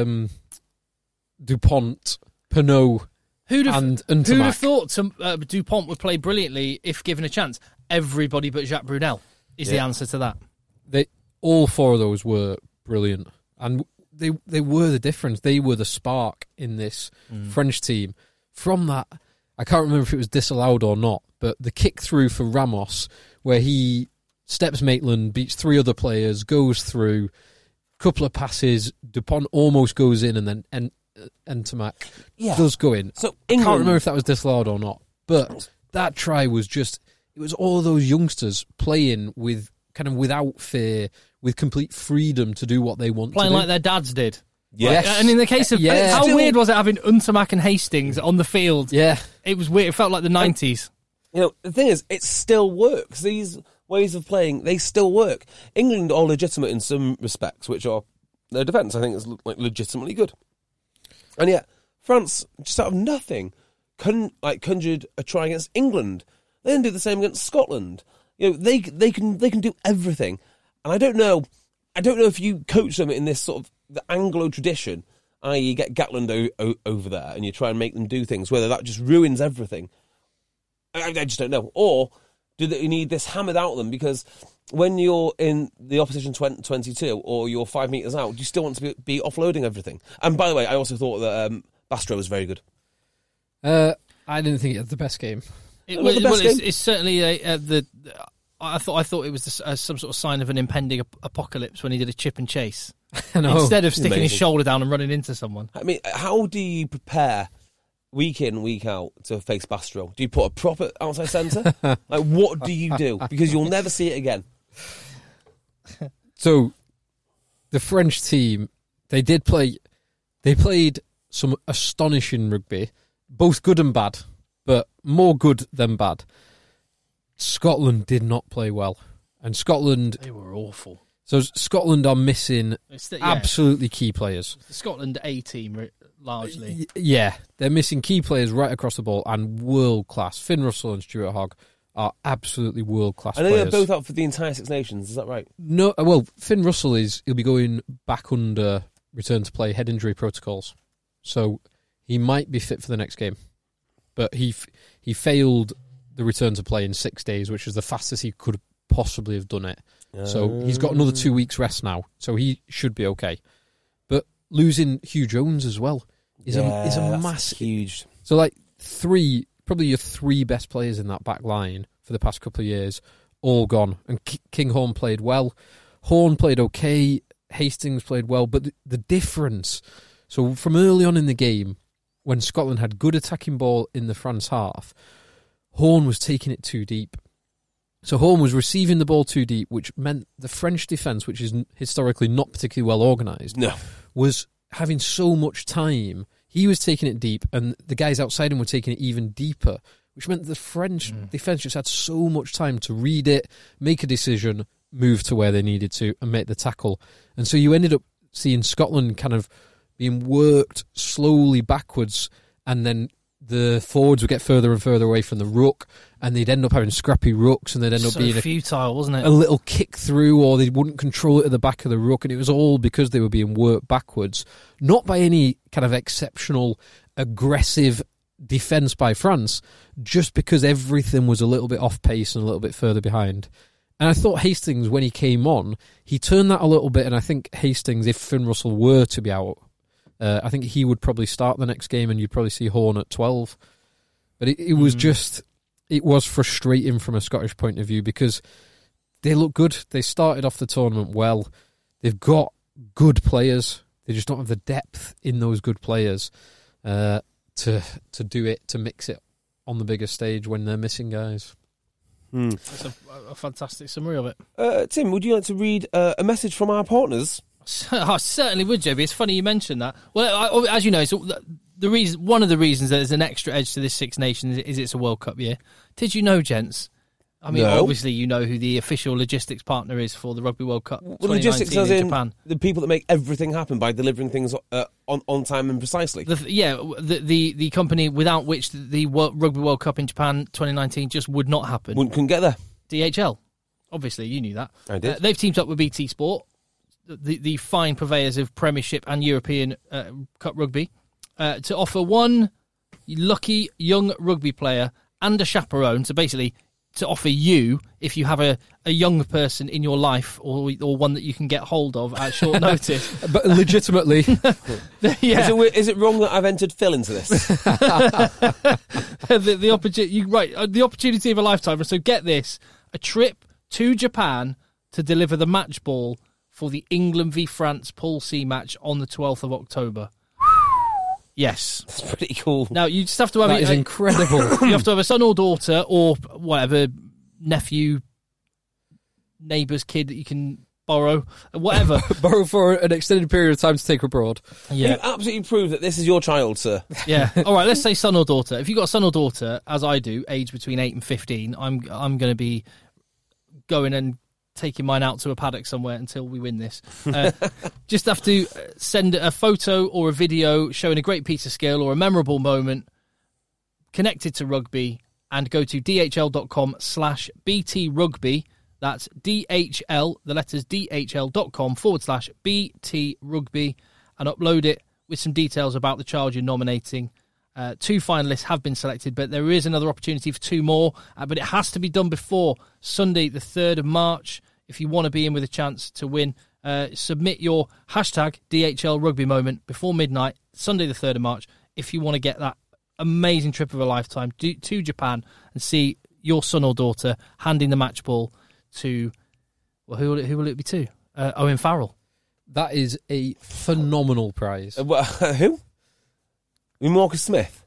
Dupont, Penaud, Who'd and have thought Dupont would play brilliantly if given a chance? Everybody but Jacques Brunel is the answer to that. All 4 of those were brilliant. And they were the difference. They were the spark in this French team. From that, I can't remember if it was disallowed or not, but the kick through for Ramos, where he steps Maitland, beats 3 other players, goes through, couple of passes, Dupont almost goes in, and then Ntamack does go in. So I can't remember if that was disallowed or not, but that try was it was all those youngsters playing with kind of without fear, with complete freedom to do what they want playing to do. like their dads did. Yes. And in the case of... How weird was it having Ntamack and Hastings on the field? Yeah. It was weird. It felt like the 90s. The thing is, it still works. These ways of playing, they still work. England are legitimate in some respects, which are... Their defence, I think, is legitimately good. And yet, France, just out of nothing, conjured a try against England. They didn't do the same against Scotland. They can do everything. And I don't know if you coach them in this sort of the Anglo tradition, i.e. get Gatland over there and you try and make them do things, whether that just ruins everything. I just don't know. Or do they need this hammered out of them? Because when you're in the opposition 22 or you're 5 metres out, you still want to be offloading everything. And by the way, I also thought that Bastro was very good. I didn't think it had the best game. It's certainly I thought it was some sort of sign of an impending apocalypse when he did a chip and chase instead of sticking his shoulder down and running into someone. I mean, how do you prepare week in, week out to face Bastro? Do you put a prop at outside centre? What do you do? Because you'll never see it again. So, the French team, they played some astonishing rugby, both good and bad, but more good than bad. Scotland did not play well, and they were awful. So Scotland are missing absolutely key players. The Scotland A team, largely. Yeah, they're missing key players right across the ball and world class. Finn Russell and Stuart Hogg are absolutely world class players. I know they're both out for the entire Six Nations. Is that right? No, well, Finn Russell he'll be going back under return to play head injury protocols, so he might be fit for the next game, but he failed the return to play in 6 days, which is the fastest he could possibly have done it. So he's got another 2 weeks rest now, so he should be okay. But losing Hugh Jones as well is a massive, huge. So probably your 3 best players in that back line for the past couple of years, all gone. And Kinghorn played well, Horn played okay, Hastings played well, but the difference. So from early on in the game, when Scotland had good attacking ball in the France half, Horn was taking it too deep. So Horn was receiving the ball too deep, which meant the French defence, which is historically not particularly well organised, was having so much time. He was taking it deep, and the guys outside him were taking it even deeper, which meant the French defence just had so much time to read it, make a decision, move to where they needed to, and make the tackle. And so you ended up seeing Scotland kind of being worked slowly backwards, and then the forwards would get further and further away from the ruck, and they'd end up having scrappy rucks, and they'd end up being futile, wasn't it? A little kick through, or they wouldn't control it at the back of the ruck, and it was all because they were being worked backwards, not by any kind of exceptional aggressive defence by France, just because everything was a little bit off pace and a little bit further behind. And I thought Hastings, when he came on, he turned that a little bit, and I think Hastings, if Finn Russell were to be out, I think he would probably start the next game, and you'd probably see Horn at 12. But it was just, it was frustrating from a Scottish point of view, because they look good. They started off the tournament well. They've got good players. They just don't have the depth in those good players to do it, to mix it on the bigger stage when they're missing guys. That's a fantastic summary of it. Tim, would you like to read a message from our partners? I certainly would, JB. It's funny you mentioned that. Well, as you know, so the reason, one of the reasons that there's an extra edge to this Six Nations is it's a World Cup year. Did you know, gents? I mean, obviously you know who the official logistics partner is for the Rugby World Cup 2019 in Japan. The people that make everything happen by delivering things on time and precisely. The company without which the Rugby World Cup in Japan 2019 just would not happen. Couldn't get there. DHL. Obviously, you knew that. I did. They've teamed up with BT Sport, the fine purveyors of Premiership and European Cup rugby, to offer one lucky young rugby player and a chaperone. So basically, to offer you, if you have a young person in your life or one that you can get hold of at short notice. But legitimately. Yeah. Is it wrong that I've entered Phil into this? the opportunity of a lifetime. So get this, a trip to Japan to deliver the match ball for the England v France Pool C match on the 12th of October. Yes. That's pretty cool. Now, you just have to have... That is incredible. You have to have a son or daughter or whatever, nephew, neighbour's kid that you can borrow, whatever. Borrow for an extended period of time to take abroad. Yeah. You absolutely prove that this is your child, sir. Yeah. All right, let's say son or daughter. If you've got a son or daughter, as I do, aged between 8 and 15, I'm going to be going and taking mine out to a paddock somewhere until we win this. Just have to send a photo or a video showing a great piece of skill or a memorable moment connected to rugby, and go to dhl.com/BT Rugby. That's DHL, the letters DHL.com/BT Rugby, and upload it with some details about the child you're nominating. 2 finalists have been selected, but there is another opportunity for 2 more. But it has to be done before Sunday, the 3rd of March. If you want to be in with a chance to win, submit your hashtag DHL Rugby moment before midnight, Sunday, the 3rd of March, if you want to get that amazing trip of a lifetime to Japan and see your son or daughter handing the match ball to, well, who will it be to? Owen Farrell. That is a phenomenal prize. Who? Marcus Smith.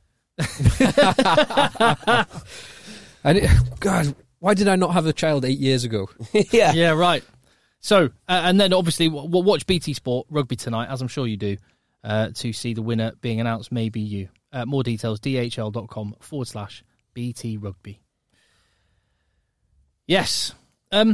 God, why did I not have a child 8 years ago? Yeah, right. So, and then obviously watch BT Sport Rugby tonight, as I'm sure you do, to see the winner being announced, maybe you. More details, dhl.com/BT Rugby. Yes. The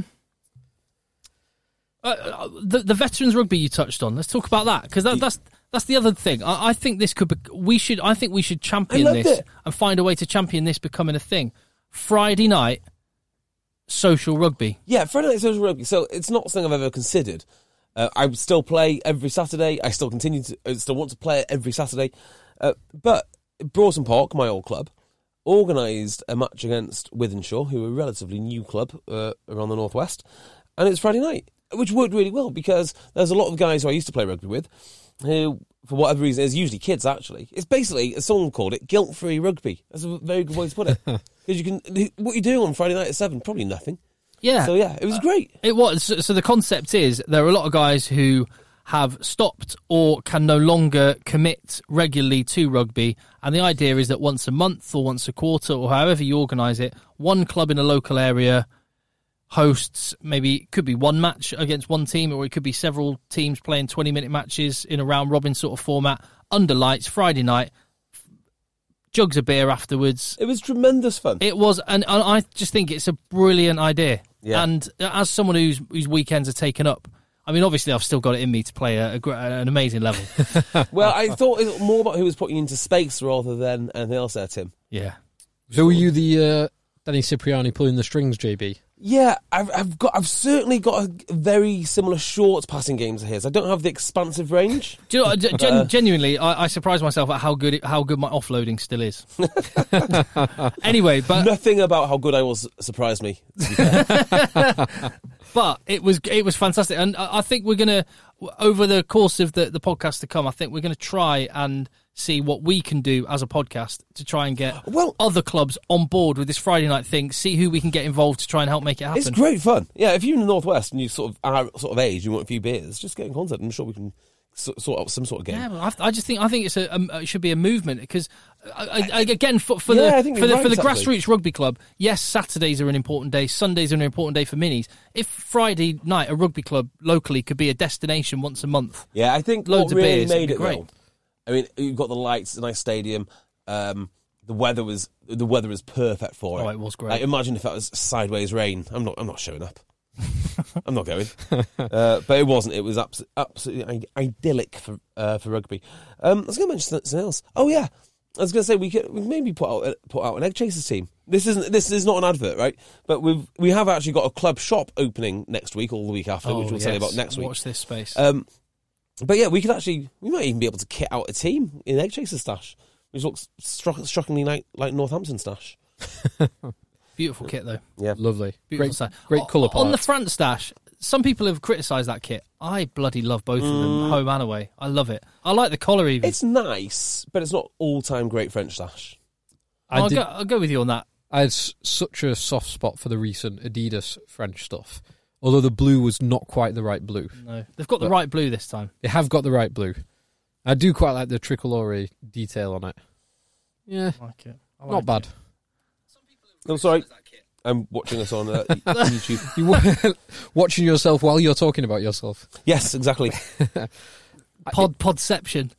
veterans rugby you touched on. Let's talk about that, because that's the other thing. I think this could be. I think we should champion this and find a way to champion this becoming a thing. Friday night social rugby. Yeah, Friday night social rugby. So it's not something I've ever considered. I still play every Saturday. I still still want to play it every Saturday. But Broughton Park, my old club, organised a match against Wythenshawe, who are a relatively new club around the northwest, and it's Friday night, which worked really well because there's a lot of guys who I used to play rugby with who, for whatever reason, is usually kids actually. It's basically, as someone called it, guilt-free rugby. That's a very good way to put it. Because you can, what are you doing on Friday night at 7? Probably nothing. Yeah. So yeah, it was great. It was. So the concept is there are a lot of guys who have stopped or can no longer commit regularly to rugby, and the idea is that once a month or once a quarter or however you organise it, one club in a local area hosts, maybe it could be one match against one team, or it could be several teams playing 20-minute matches in a round-robin sort of format, under lights, Friday night, jugs of beer afterwards. It was tremendous fun. It was, and I just think it's a brilliant idea. Yeah. And as someone whose weekends are taken up, I mean, obviously, I've still got it in me to play an amazing level. Well, I thought it was more about who was putting you into space rather than anything else there, Tim. Yeah. So were you the Danny Cipriani pulling the strings, JB? Yeah, I've certainly got a very similar short passing game to his. I don't have the expansive range. Do you know, genuinely, I surprise myself at how good my offloading still is. Anyway, but Nothing about how good I was surprised me. To be fair. But it was fantastic, and I think we're gonna, over the course of the podcast to come, I think we're gonna try and see what we can do as a podcast to try and get other clubs on board with this Friday night thing. See who we can get involved to try and help make it happen. It's great fun. Yeah, if you're in the Northwest and you sort of are sort of age, you want a few beers, just get in contact. I'm sure we can sort out some sort of game. Yeah, but I think it's it should be a movement because again for the grassroots rugby club, yes, Saturdays are an important day, Sundays are an important day for minis. If Friday night a rugby club locally could be a destination once a month, yeah, I think loads what of really beers, made it'd be it great. though, I mean, you've got the lights, a nice stadium. The weather was perfect for it. Oh, it was great. Like, imagine if that was sideways rain. I'm not showing up. I'm not going. But it wasn't. It was absolutely idyllic for rugby. I was going to mention something else. Oh yeah, I was going to say we could maybe put out an Egg Chasers team. This is not an advert, right? But we have actually got a club shop opening next week or the week after, which we'll tell you about next week. Watch this space. But yeah, we might even be able to kit out a team in Egg Chasers stash, which looks shockingly like Northampton stash. Beautiful kit though. Yeah, lovely. Beautiful stash. Great colour palette. On the front stash, some people have criticised that kit. I bloody love both of them, home and away. I love it. I like the collar even. it's nice, but it's not all-time great French stash. I'll go with you on that. I had such a soft spot for the recent Adidas French stuff, although the blue was not quite the right blue. No, they've got the right blue this time. They have got the right blue. I do quite like the tricolore detail on it. Yeah, I like it. not bad. I'm sorry. I'm watching this on YouTube. You watching yourself while you're talking about yourself. Yes, exactly. Podception.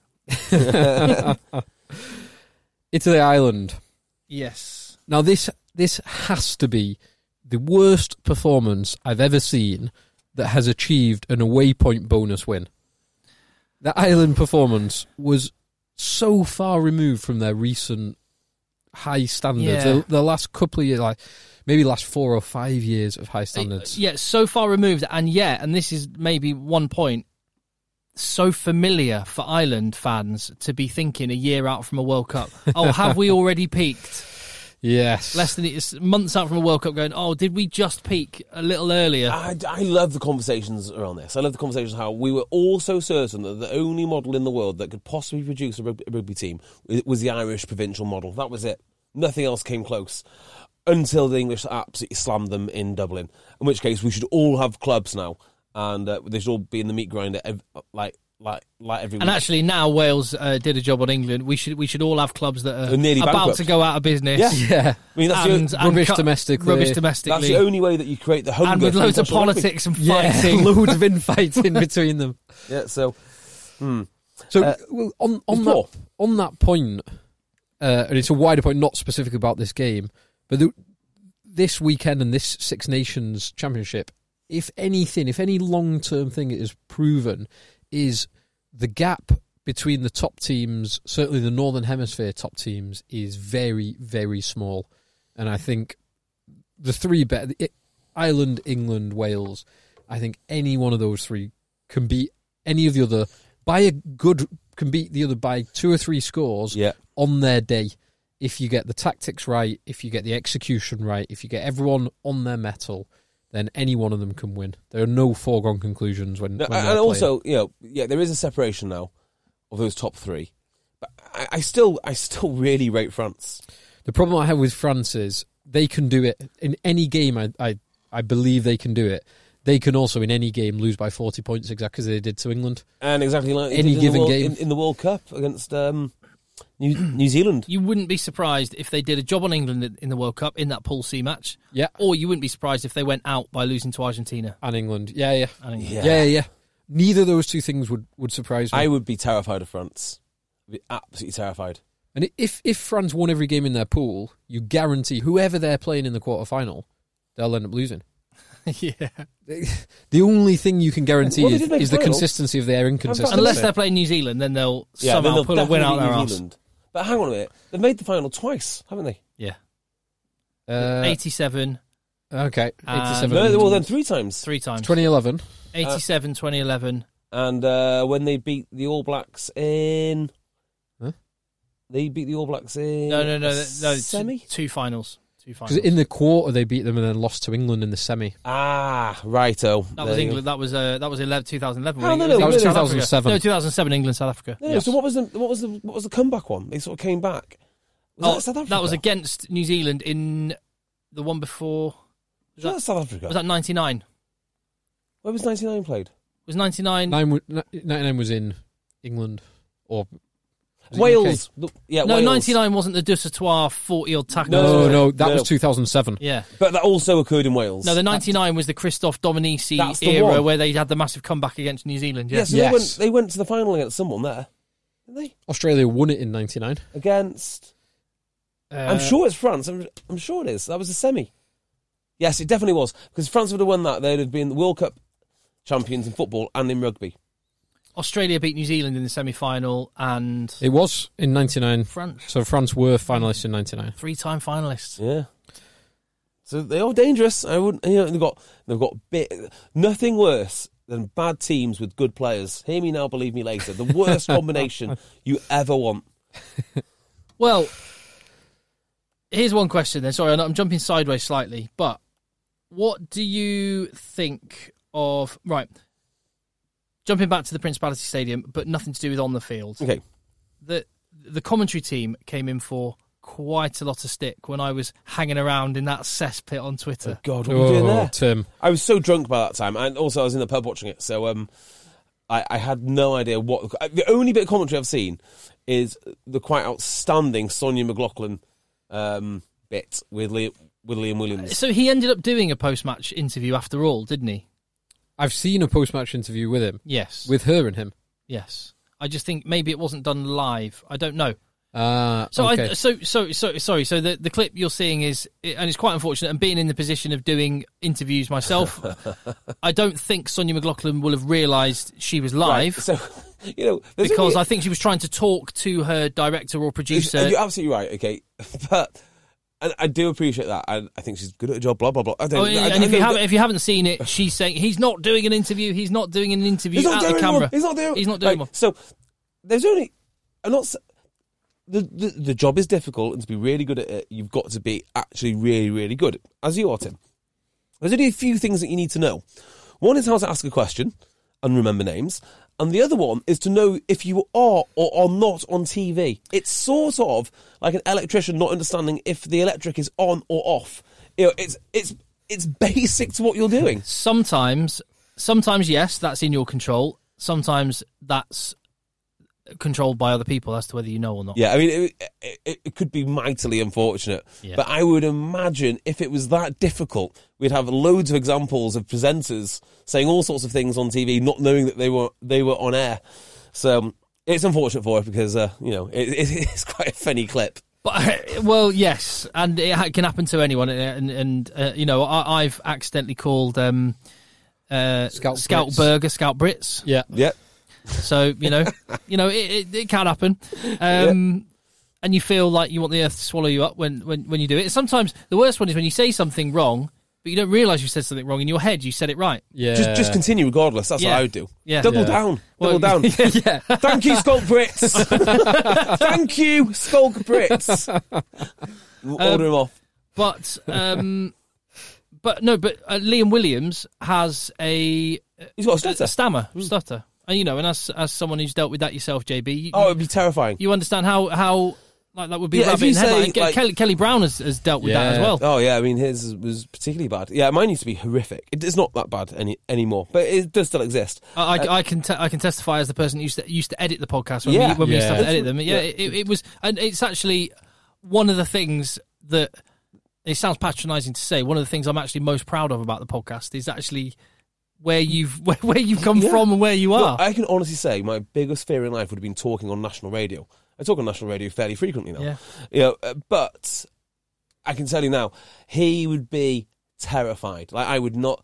Italy Island. Yes. Now this has to be the worst performance I've ever seen that has achieved an away point bonus win. The Ireland performance was so far removed from their recent high standards. Yeah. The last couple of years, like maybe last 4 or 5 years of high standards. Yeah, so far removed, and this is maybe one point, so familiar for Ireland fans to be thinking a year out from a World Cup, oh, have we already peaked? Yes. It's months out from a World Cup going, oh, did we just peak a little earlier? I love the conversations around this. I love the conversations how we were all so certain that the only model in the world that could possibly produce a rugby team was the Irish provincial model. That was it. Nothing else came close until the English absolutely slammed them in Dublin, in which case we should all have clubs now, and they should all be in the meat grinder like every week. And actually, now Wales did a job on England. We should all have clubs that are nearly about bankrupt. to go out of business. Yeah. I mean, that's rubbish domestically. That's the only way that you create the hunger. And with for loads of international rugby. politics and fighting. Loads of infights in between them. Yeah, so... So on that point, and it's a wider point, not specific about this game, but this weekend and this Six Nations Championship, if any long-term thing is proven, is the gap between the top teams, certainly the Northern Hemisphere top teams, is very, very small. And I think the three Ireland, England, Wales, I think any one of those three can beat any of the other can beat the other by 2 or 3 scores on their day. If you get the tactics right, if you get the execution right, if you get everyone on their mettle, then any one of them can win. There are no foregone conclusions when and they're also, there is a separation now of those top 3. But I still really rate France. The problem I have with France is they can do it in any game. I believe they can do it. They can also, in any game, lose by 40 points exactly as they did to England. And exactly like any given game. In the World Cup against New Zealand. You wouldn't be surprised if they did a job on England in the World Cup in that Pool C match. Yeah. Or you wouldn't be surprised if they went out by losing to Argentina. And England. Yeah. Yeah. Neither of those two things would surprise me. I would be terrified of France. I'd be absolutely terrified. And if France won every game in their pool, you guarantee whoever they're playing in the quarterfinal, they'll end up losing. Yeah. The only thing you can guarantee Well, they did make is the final. consistency of their inconsistency. Unless they're playing New Zealand, then they'll somehow pull a win out their arse. But hang on a minute. They've made the final twice, haven't they? Yeah. 87. 87. Okay. 87. No, well, then 3 times. 3 times. 2011. 87, 2011. And when they beat the All Blacks in... Huh? They beat the All Blacks in... No. Semi? 2 finals. 2 finals. Because in the quarter they beat them and then lost to England in the semi. Ah, righto. That was England. That was 2011. Oh, no, That was South 2007. Africa. No, 2007. England, South Africa. No, so what was the comeback one? They sort of came back. Was that South Africa? That was against New Zealand in the one before. Was that South Africa? Was that 99? Where was 99 played? Was 99? 99 was in England or Wales. Yeah, No, Wales. 99 wasn't the Dusatoir 40-odd tackle. No, that was 2007. Yeah. But that also occurred in Wales. No, the 99 was the Christophe Dominici That's the era one. where they had the massive comeback against New Zealand. Yeah. Yes, Yes. They went to the final against someone there. Didn't they? Australia won it in 99. Against... I'm sure it's France. I'm sure it is. That was a semi. Yes, it definitely was. Because France would have won that. They'd have been the World Cup champions in football and in rugby. Australia beat New Zealand in the semi-final, and It was in 99. France. So France were finalists in 99. 3-time finalists. Yeah. So they are dangerous. I wouldn't. They've got nothing worse than bad teams with good players. Hear me now, believe me later. The worst combination you ever want. Well, here's one question then. Sorry, I'm jumping sideways slightly, but what do you think of... Right, jumping back to the Principality Stadium, but nothing to do with on the field. Okay. The commentary team came in for quite a lot of stick when I was hanging around in that cesspit on Twitter. Oh God, what were you doing there? Tim. I was so drunk by that time, and also I was in the pub watching it, so I had no idea what... The only bit of commentary I've seen is the quite outstanding Sonia McLaughlin bit with Liam Williams. So he ended up doing a post-match interview after all, didn't he? I've seen a post-match interview with him. Yes. With her and him. Yes. I just think maybe it wasn't done live. I don't know. Okay. Sorry. So the clip you're seeing is, and it's quite unfortunate. And being in the position of doing interviews myself, I don't think Sonia McLaughlin will have realised she was live. Right, so because I think she was trying to talk to her director or producer. You're absolutely right. Okay, but. And I do appreciate that. I think she's good at her job, blah, blah, blah. If you haven't seen it, she's saying he's not doing an interview. He's not doing an interview at the camera. He's not doing one. So there's only... I'm not... The job is difficult, and to be really good at it, you've got to be actually really, really good, as you are, Tim. There's only a few things that you need to know. One is how to ask a question and remember names. And the other one is to know if you are or are not on TV. It's sort of like an electrician not understanding if the electric is on or off. It's basic to what you're doing. Sometimes, yes, that's in your control. Sometimes that's controlled by other people as to whether you know or not. Yeah, I mean, it could be mightily unfortunate. Yeah. But I would imagine if it was that difficult, we'd have loads of examples of presenters saying all sorts of things on TV, not knowing that they were on air. So it's unfortunate for her because, it's quite a funny clip. But, well, yes, and it can happen to anyone. And I've accidentally called Scout Burger Scout Brits. Yeah. Yeah. So, it can happen. And you feel like you want the earth to swallow you up when you do it. Sometimes the worst one is when you say something wrong, but you don't realise you said something wrong. In your head, you said it right. Yeah. Just continue regardless. That's what I would do. Yeah. Double down. Well, Double down. Yeah. Thank you, Skulk Brits. Thank you, Skulk Brits. Order him off. But Liam Williams has he's got a stutter. Stutter. And, and as someone who's dealt with that yourself, JB... it'd be terrifying. You understand how like that would be rabbit in headlight. Kelly Brown has dealt with that as well. Oh, yeah, I mean, his was particularly bad. Yeah, mine used to be horrific. It's not that bad anymore, but it does still exist. I can testify as the person who used to edit the podcast when we used to have to edit them. It was... And it's actually one of the things that... It sounds patronising to say, one of the things I'm actually most proud of about the podcast is actually... where you've come from and where you are. Look, I can honestly say my biggest fear in life would have been talking on national radio. I talk on national radio fairly frequently now. Yeah. But I can tell you now, he would be terrified. Like I would not.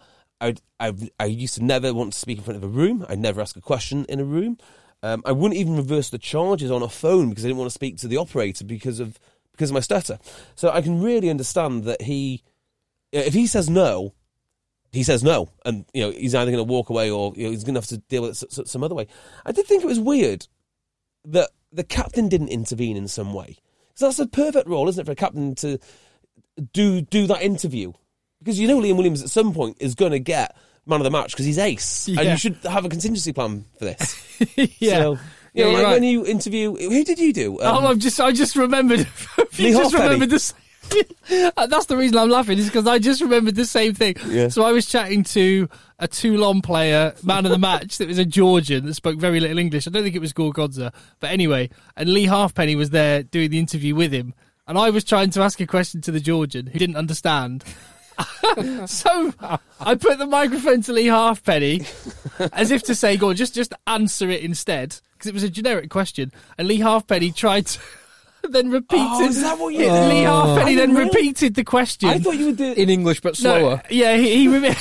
I used to never want to speak in front of a room. I'd never ask a question in a room. I wouldn't even reverse the charges on a phone because I didn't want to speak to the operator because of my stutter. So I can really understand that if he says no, he says no, and he's either going to walk away or he's going to have to deal with it some other way. I did think it was weird that the captain didn't intervene in some way, because that's a perfect role, isn't it, for a captain to do that interview? Because Liam Williams at some point is going to get man of the match because he's ace, and you should have a contingency plan for this. Yeah. So, like when you interview, who did you do? I just remembered. Lee remembered this. That's the reason I'm laughing, is because I just remembered the same thing. Yeah. So I was chatting to a Toulon player, man of the match, that was a Georgian that spoke very little English. I don't think it was Gorgodze, but anyway, and Lee Halfpenny was there doing the interview with him, and I was trying to ask a question to the Georgian who didn't understand. So I put the microphone to Lee Halfpenny as if to say, go on, just answer it instead, because it was a generic question, and Lee Halfpenny tried to then repeated. Is that what you did? Lee Halfpenny then repeated the question. I thought you would do in English but slower. No, yeah, he repeated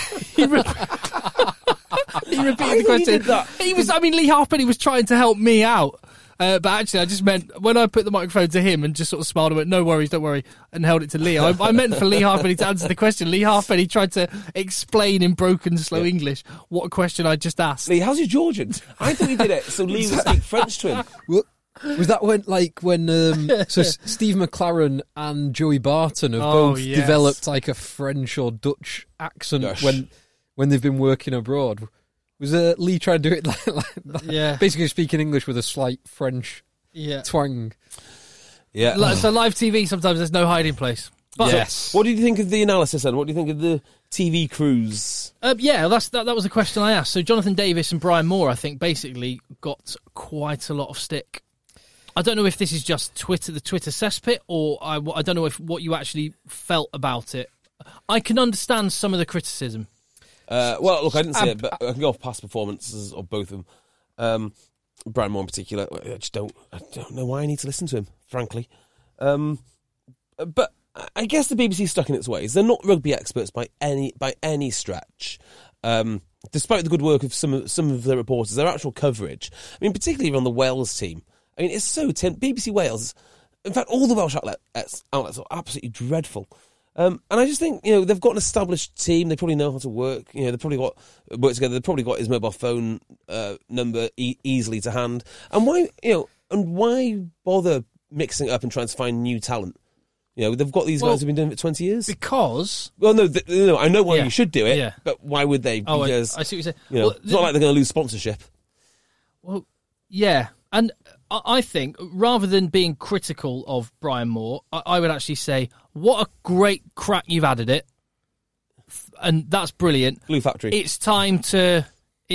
the question. Lee Halfpenny was trying to help me out. But actually, I just meant, when I put the microphone to him and just sort of smiled and went, no worries, don't worry, and held it to Lee, I meant for Lee Halfpenny to answer the question. Lee Halfpenny tried to explain in broken, slow English what question I just asked. Lee, how's your Georgian? I thought you did it so Lee would speak French to him. Was that when Steve McLaren and Joey Barton have both developed like a French or Dutch accent when they've been working abroad? Was Lee trying to do it like basically speaking English with a slight French twang? Yeah. So live TV, sometimes there's no hiding place. But yes. What did you think of the analysis then? What do you think of the TV crews? That was the question I asked. So Jonathan Davis and Brian Moore, I think, basically got quite a lot of stick. I don't know if this is just the Twitter cesspit, or I don't know what you actually felt about it. I can understand some of the criticism. Well, look, I didn't see it, but I can go off past performances of both of them. Brian Moore in particular, I don't know why I need to listen to him, frankly. But I guess the BBC stuck in its ways. They're not rugby experts by any stretch. Despite the good work of some of their reporters, their actual coverage, particularly on the Wales team, it's so BBC Wales. In fact, all the Welsh outlets are absolutely dreadful. And I just think, they've got an established team. They probably know how to work. They've probably work together. They've probably got his mobile phone number easily to hand. And why bother mixing it up and trying to find new talent? They've got these guys who've been doing it for 20 years. Because... Well, no, I know why you should do it, but why would they? Because, I see what you're saying. It's not like they're going to lose sponsorship. Well, yeah. And I think, rather than being critical of Brian Moore, I would actually say, what a great crack you've added it. And that's brilliant. Blue Factory. It's time to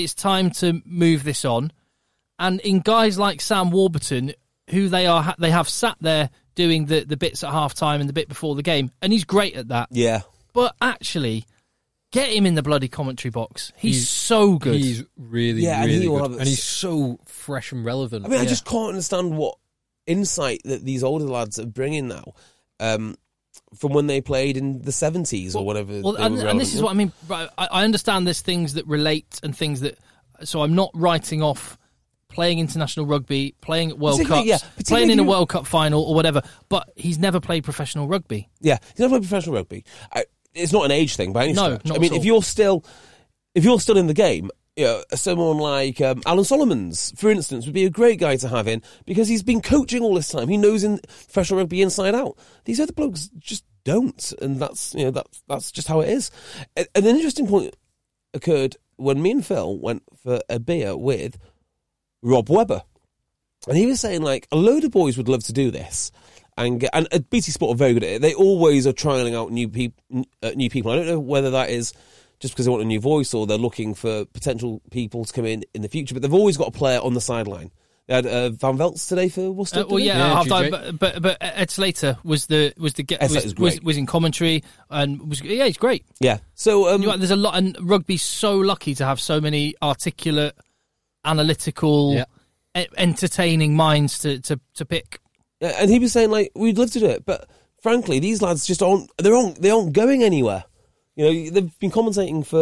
move this on. And in guys like Sam Warburton, who they have sat there doing the bits at half-time and the bit before the game, and he's great at that. Yeah. But actually, get him in the bloody commentary box. He's so good. He's really good. And he's so fresh and relevant. I just can't understand what insight that these older lads are bringing now from when they played in the 70s or whatever. And this is what I mean. I understand there's things that relate and things that... So I'm not writing off playing international rugby, playing at World Cups, playing in a World Cup final or whatever, but he's never played professional rugby. Yeah, he's never played professional rugby. It's not an age thing by any stretch. Not at all. if you're still in the game, someone like Alan Solomons, for instance, would be a great guy to have in because he's been coaching all this time. He knows in professional rugby inside out. These other blokes just don't, and that's just how it is. And an interesting point occurred when me and Phil went for a beer with Rob Webber, and he was saying a load of boys would love to do this. And BT Sport are very good at it. They always are trialling out new people. I don't know whether that is just because they want a new voice or they're looking for potential people to come in the future. But they've always got a player on the sideline. They had Van Veltz today for Worcester. But Ed Slater was in commentary and he's great. Yeah. So there's a lot, and rugby's so lucky to have so many articulate, analytical, entertaining minds to pick. And he was saying, we'd love to do it, but frankly, these lads just aren't going anywhere. They've been commentating for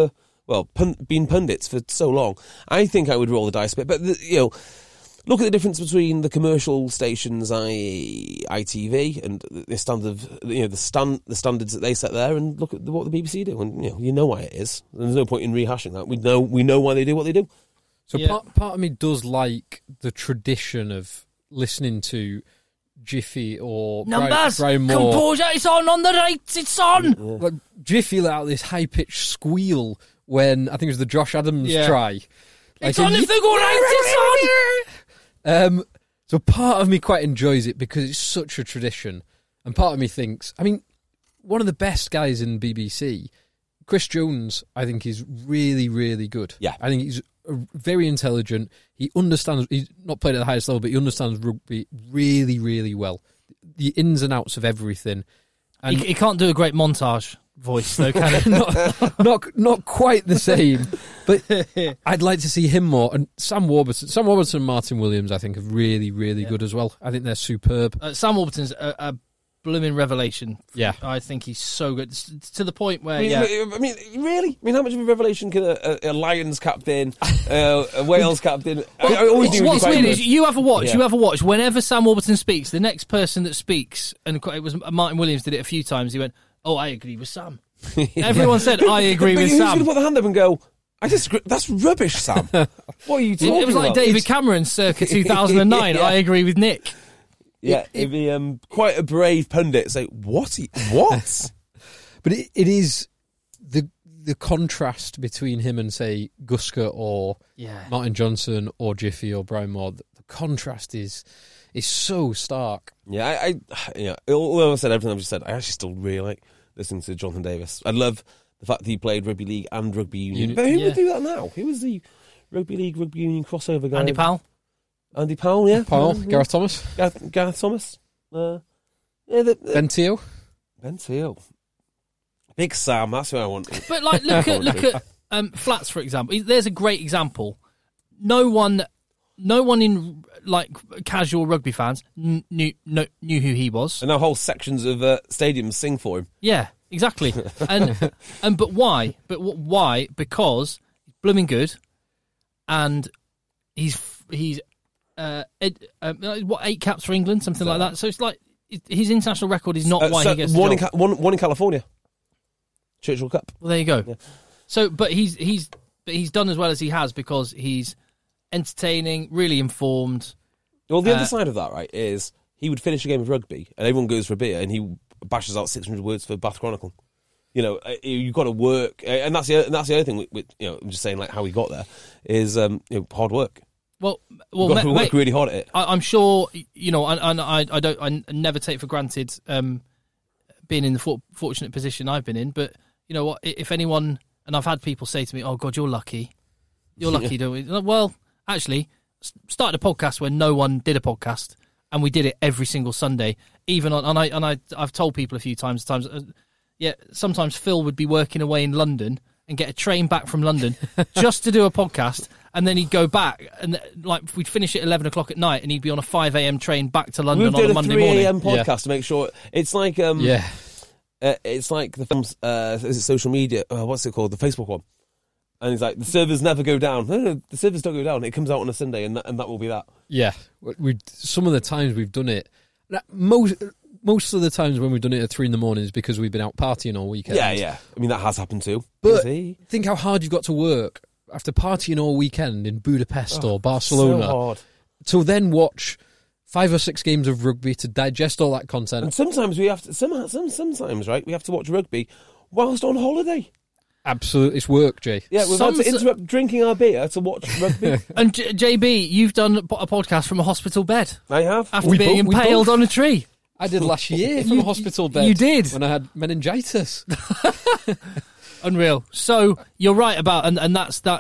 been pundits for so long, I think I would roll the dice a bit. But look at the difference between the commercial stations, i.e. ITV, and the standard, the standards that they set there, and look at what the BBC do, and you know why it is. There's no point in rehashing that. We know why they do what they do. So part of me does like the tradition of listening to Jiffy or Numbers, Brian Moore. composure, it's on the right, it's on. Yeah. Like Jiffy let out this high pitched squeal when I think it was the Josh Adams try. It's on if they go right, it's on. So part of me quite enjoys it because it's such a tradition, and part of me thinks, one of the best guys in BBC, Chris Jones, I think is really, really good. Yeah, I think he's very intelligent. He understands. He's not played at the highest level, but he understands rugby really, really well. The ins and outs of everything. And he can't do a great montage voice, though, can he? not quite the same. But I'd like to see him more. And Sam Warburton and Martin Williams, I think, are really, really good as well. I think they're superb. Sam Warburton's a blooming revelation. Yeah, I think he's so good to the point where. Really? How much of a revelation can a Lions captain, a Wales captain? What's weird is you have a watch. You have a watch. Whenever Sam Warburton speaks, the next person that speaks, and it was Martin Williams, did it a few times. He went, "Oh, I agree with Sam." Everyone said, "I agree with Sam." Who's going to put the hand up and go, "I disagree. That's rubbish, Sam." What are you talking about? It was like David Cameron, circa 2009. I agree with Nick. Yeah, it'd be quite a brave pundit. Say, what? But it is the contrast between him and, say, Guska or Martin Johnson or Jiffy or Brian Moore. The contrast is so stark. Yeah, although I said everything I've just said, I actually still really like listening to Jonathan Davis. I love the fact that he played rugby league and rugby union. But who would do that now? Who was the rugby league, rugby union crossover guy? Andy Powell, yeah. Gareth Thomas. Gareth Thomas. Ben Teal. Ben Teal. Big Sam, that's who I want. But look at Flats, for example. There's a great example. No one in casual rugby fans knew who he was. And now whole sections of stadiums sing for him. Yeah, exactly. But why? Why? Because he's blooming good, and he's 8 caps for England, something like that. So it's like his international record is not why he gets one in California, Churchill Cup. Well, there you go. Yeah. So, but he's done as well as he has because he's entertaining, really informed. Well, the other side of that, right, is he would finish a game of rugby and everyone goes for a beer and he bashes out 600 words for Bath Chronicle. You've got to work, and that's the other thing. With I'm just saying, like how he got there is hard work. Well, you've got to work really hard at it. I'm sure and I never take for granted being in the fortunate position I've been in. But you know what? If anyone, and I've had people say to me, "Oh God, you're lucky, don't we?" Well, actually, started a podcast when no one did a podcast, and we did it every single Sunday. Even on, I've told people a few times. Sometimes Phil would be working away in London and get a train back from London just to do a podcast, and then he'd go back and we'd finish at 11 o'clock at night, and he'd be on a 5 a.m. train back to London on a Monday morning. 3 a.m. podcast to make sure it's like it's like the film's is it social media? What's it called? The Facebook one. And he's like, the servers never go down. No, the servers don't go down. It comes out on a Sunday, and that will be that. Yeah, some of the times we've done it. Most of the times when we've done it at 3 a.m. is because we've been out partying all weekend. Yeah. I mean, that has happened too. But think how hard you've got to work after partying all weekend in Budapest or Barcelona. So hard. To then watch 5 or 6 games of rugby to digest all that content. And sometimes we have to. Sometimes, right? We have to watch rugby whilst on holiday. Absolutely, it's work, Jay. Yeah, we've had to interrupt drinking our beer to watch rugby. And JB, you've done a podcast from a hospital bed. I have. After being impaled on a tree. I did last year from a hospital bed. You did? When I had meningitis. Unreal. So you're right about, and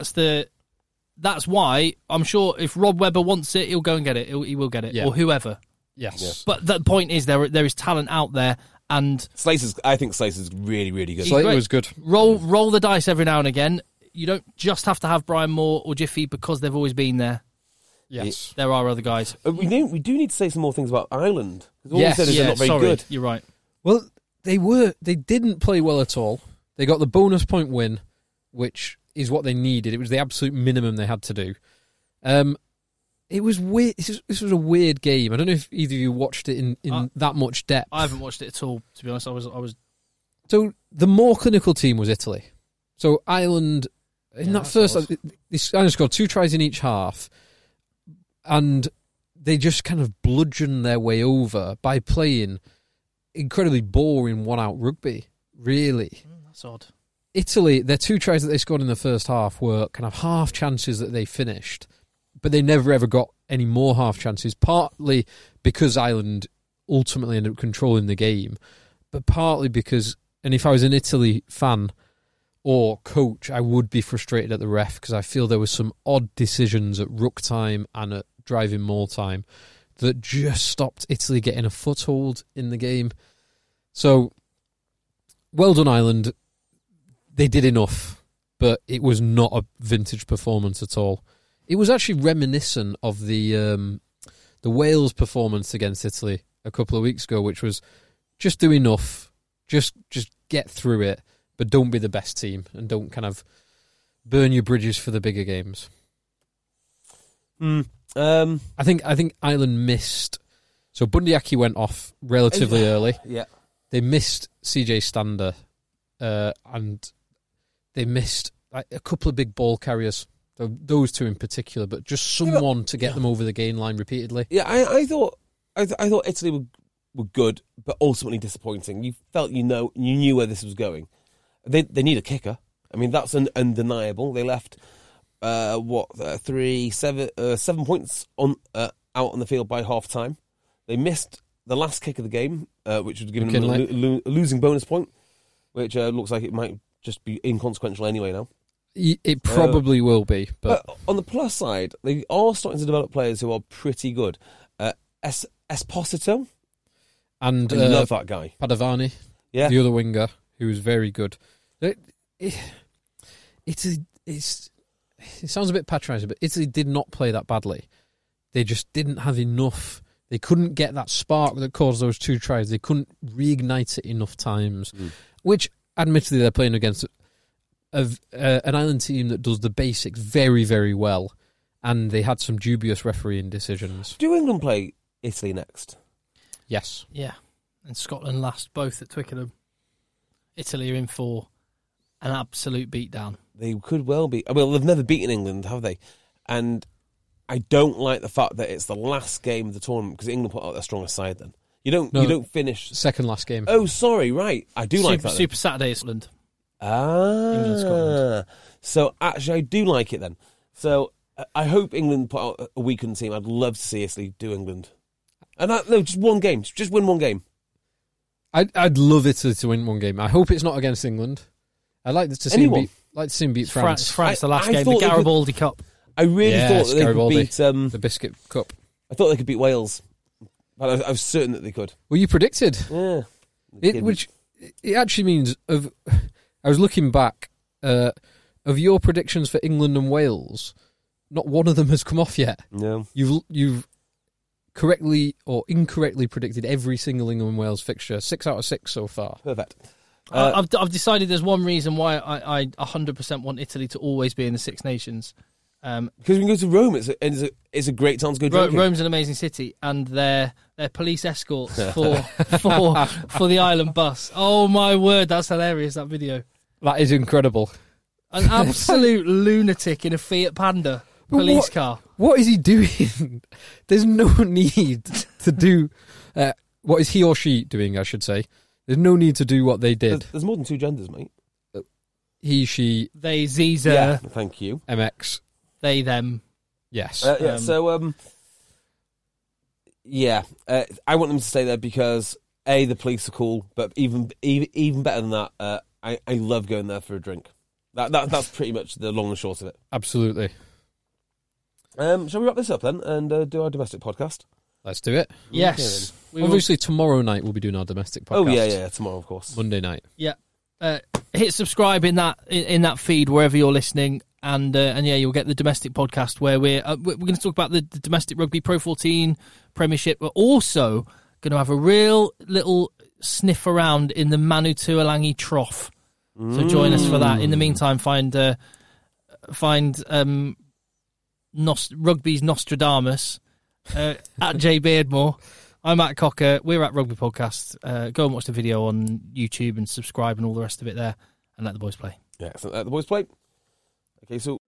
that's why I'm sure if Rob Webber wants it, he'll go and get it. He will get it, or whoever. Yes. But the point is, there is talent out there, and I think Slater's really, really good. Slater was good. Roll the dice every now and again. You don't just have to have Brian Moore or Jiffy because they've always been there. Yes, there are other guys. We do need to say some more things about Ireland. All we said is they're not very good. You're right. Well, they didn't play well at all. They got the bonus point win, which is what they needed. It was the absolute minimum they had to do. It was weird. This was a weird game. I don't know if either of you watched it in that much depth. I haven't watched it at all, to be honest. I was. So the more clinical team was Italy. So Ireland, in that first, Ireland scored 2 tries in each half, and they just kind of bludgeoned their way over by playing incredibly boring one-out rugby, really. That's odd. Italy, their 2 tries that they scored in the first half were kind of half chances that they finished, but they never ever got any more half chances, partly because Ireland ultimately ended up controlling the game, but partly because, and if I was an Italy fan or coach, I would be frustrated at the ref because I feel there were some odd decisions at ruck time and at driving maul time that just stopped Italy getting a foothold in the game. So, well done, Ireland. They did enough, but it was not a vintage performance at all. It was actually reminiscent of the Wales performance against Italy a couple of weeks ago, which was just do enough, just get through it, but don't be the best team and don't kind of burn your bridges for the bigger games. I think Ireland missed. So Bundyaki went off relatively early. Yeah, they missed CJ Stander, and they missed a couple of big ball carriers. Those 2 in particular, but just someone to get them over the gain line repeatedly. Yeah, I thought Italy were good, but ultimately disappointing. You felt you knew where this was going. They need a kicker. I mean, that's undeniable. They left 7 points out on the field by half time. They missed the last kick of the game, which was giving them a losing bonus point, which looks like it might just be inconsequential anyway now. It probably will be. But on the plus side, they are starting to develop players who are pretty good. Esposito. And I love that guy. Padovani, the other winger, who was very good. It sounds a bit patronising, but Italy did not play that badly. They just didn't have enough. They couldn't get that spark that caused those 2 tries. They couldn't reignite it enough times, which admittedly they're playing against an Ireland team that does the basics very, very well, and they had some dubious refereeing decisions. Do England play Italy next? Yes. Yeah, and Scotland last, both at Twickenham. Italy are in for an absolute beatdown. They could well be. Well, they've never beaten England, have they? And I don't like the fact that it's the last game of the tournament because England put out their strongest side. Then you don't finish second last game. Oh, sorry, right. I do like that. Super Saturday, Scotland. England, Scotland. So actually, I do like it then. So I hope England put out a weakened team. I'd love to see Italy do England. And just one game. Just win one game. I'd love Italy to win one game. I hope it's not against England. I'd like to see them beat France. France, the last game, the Garibaldi Cup. I really thought that they could beat the Biscuit Cup. I thought they could beat Wales, but I was certain that they could. Well, you predicted, which it actually means of. I was looking back of your predictions for England and Wales. Not one of them has come off yet. No, you've correctly or incorrectly predicted every single England and Wales fixture. 6 out of 6 so far. Perfect. I've decided there's one reason why I 100% want Italy to always be in the Six Nations. Because we can go to Rome. It's a great time to go drinking. Rome's an amazing city, and their police escorts for the island bus. Oh my word, that's hilarious! That video. That is incredible. An absolute lunatic in a Fiat Panda police car. What is he doing? There's no need to do. What is he or she doing? I should say. There's no need to do what they did. There's more than 2 genders, mate. He, she, they, Ziza. Yeah, thank you. MX. They, them. Yes. I want them to stay there because the police are cool, but even better than that, I love going there for a drink. That's pretty much the long and short of it. Absolutely. Shall we wrap this up then and do our domestic podcast? Let's do it. Yes. Obviously, tomorrow night we'll be doing our domestic podcast. Oh yeah, tomorrow of course. Monday night. Yeah. Hit subscribe in that feed wherever you're listening, and you'll get the domestic podcast where we're going to talk about the domestic rugby Pro 14 Premiership. We're also going to have a real little sniff around in the Manu Tuolangi Trough. So join us for that. In the meantime, find find Rugby's Nostradamus at Jay Beardmore. I'm at Cocker. We're at Rugby Podcast. Go and watch the video on YouTube and subscribe and all the rest of it there, and let the boys play. Yeah, so let the boys play. Okay, so...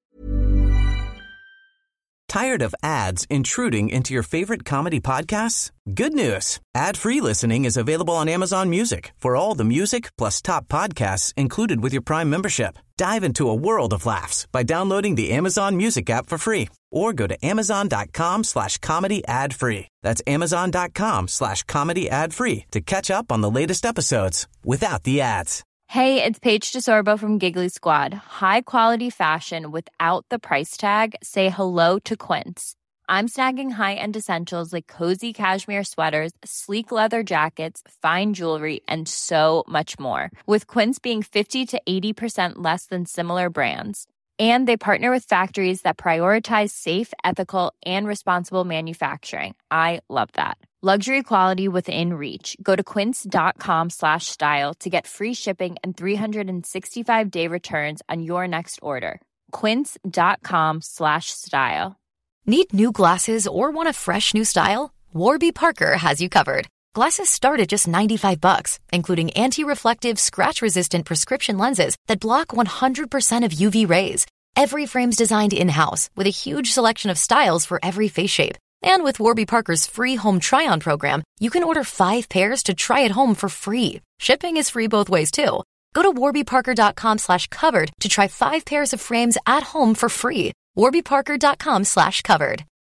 Tired of ads intruding into your favorite comedy podcasts? Good news. Ad-free listening is available on Amazon Music for all the music plus top podcasts included with your Prime membership. Dive into a world of laughs by downloading the Amazon Music app for free or go to amazon.com/comedy ad-free. That's amazon.com/comedy ad-free to catch up on the latest episodes without the ads. Hey, it's Paige DeSorbo from Giggly Squad. High quality fashion without the price tag. Say hello to Quince. I'm snagging high-end essentials like cozy cashmere sweaters, sleek leather jackets, fine jewelry, and so much more. With Quince being 50 to 80% less than similar brands. And they partner with factories that prioritize safe, ethical, and responsible manufacturing. I love that. Luxury quality within reach. Go to quince.com/style to get free shipping and 365-day returns on your next order. Quince.com/style. Need new glasses or want a fresh new style? Warby Parker has you covered. Glasses start at just $95, including anti-reflective, scratch-resistant prescription lenses that block 100% of UV rays. Every frame's designed in-house with a huge selection of styles for every face shape. And with Warby Parker's free home try-on program, you can order 5 pairs to try at home for free. Shipping is free both ways, too. Go to warbyparker.com/covered to try 5 pairs of frames at home for free. warbyparker.com/covered.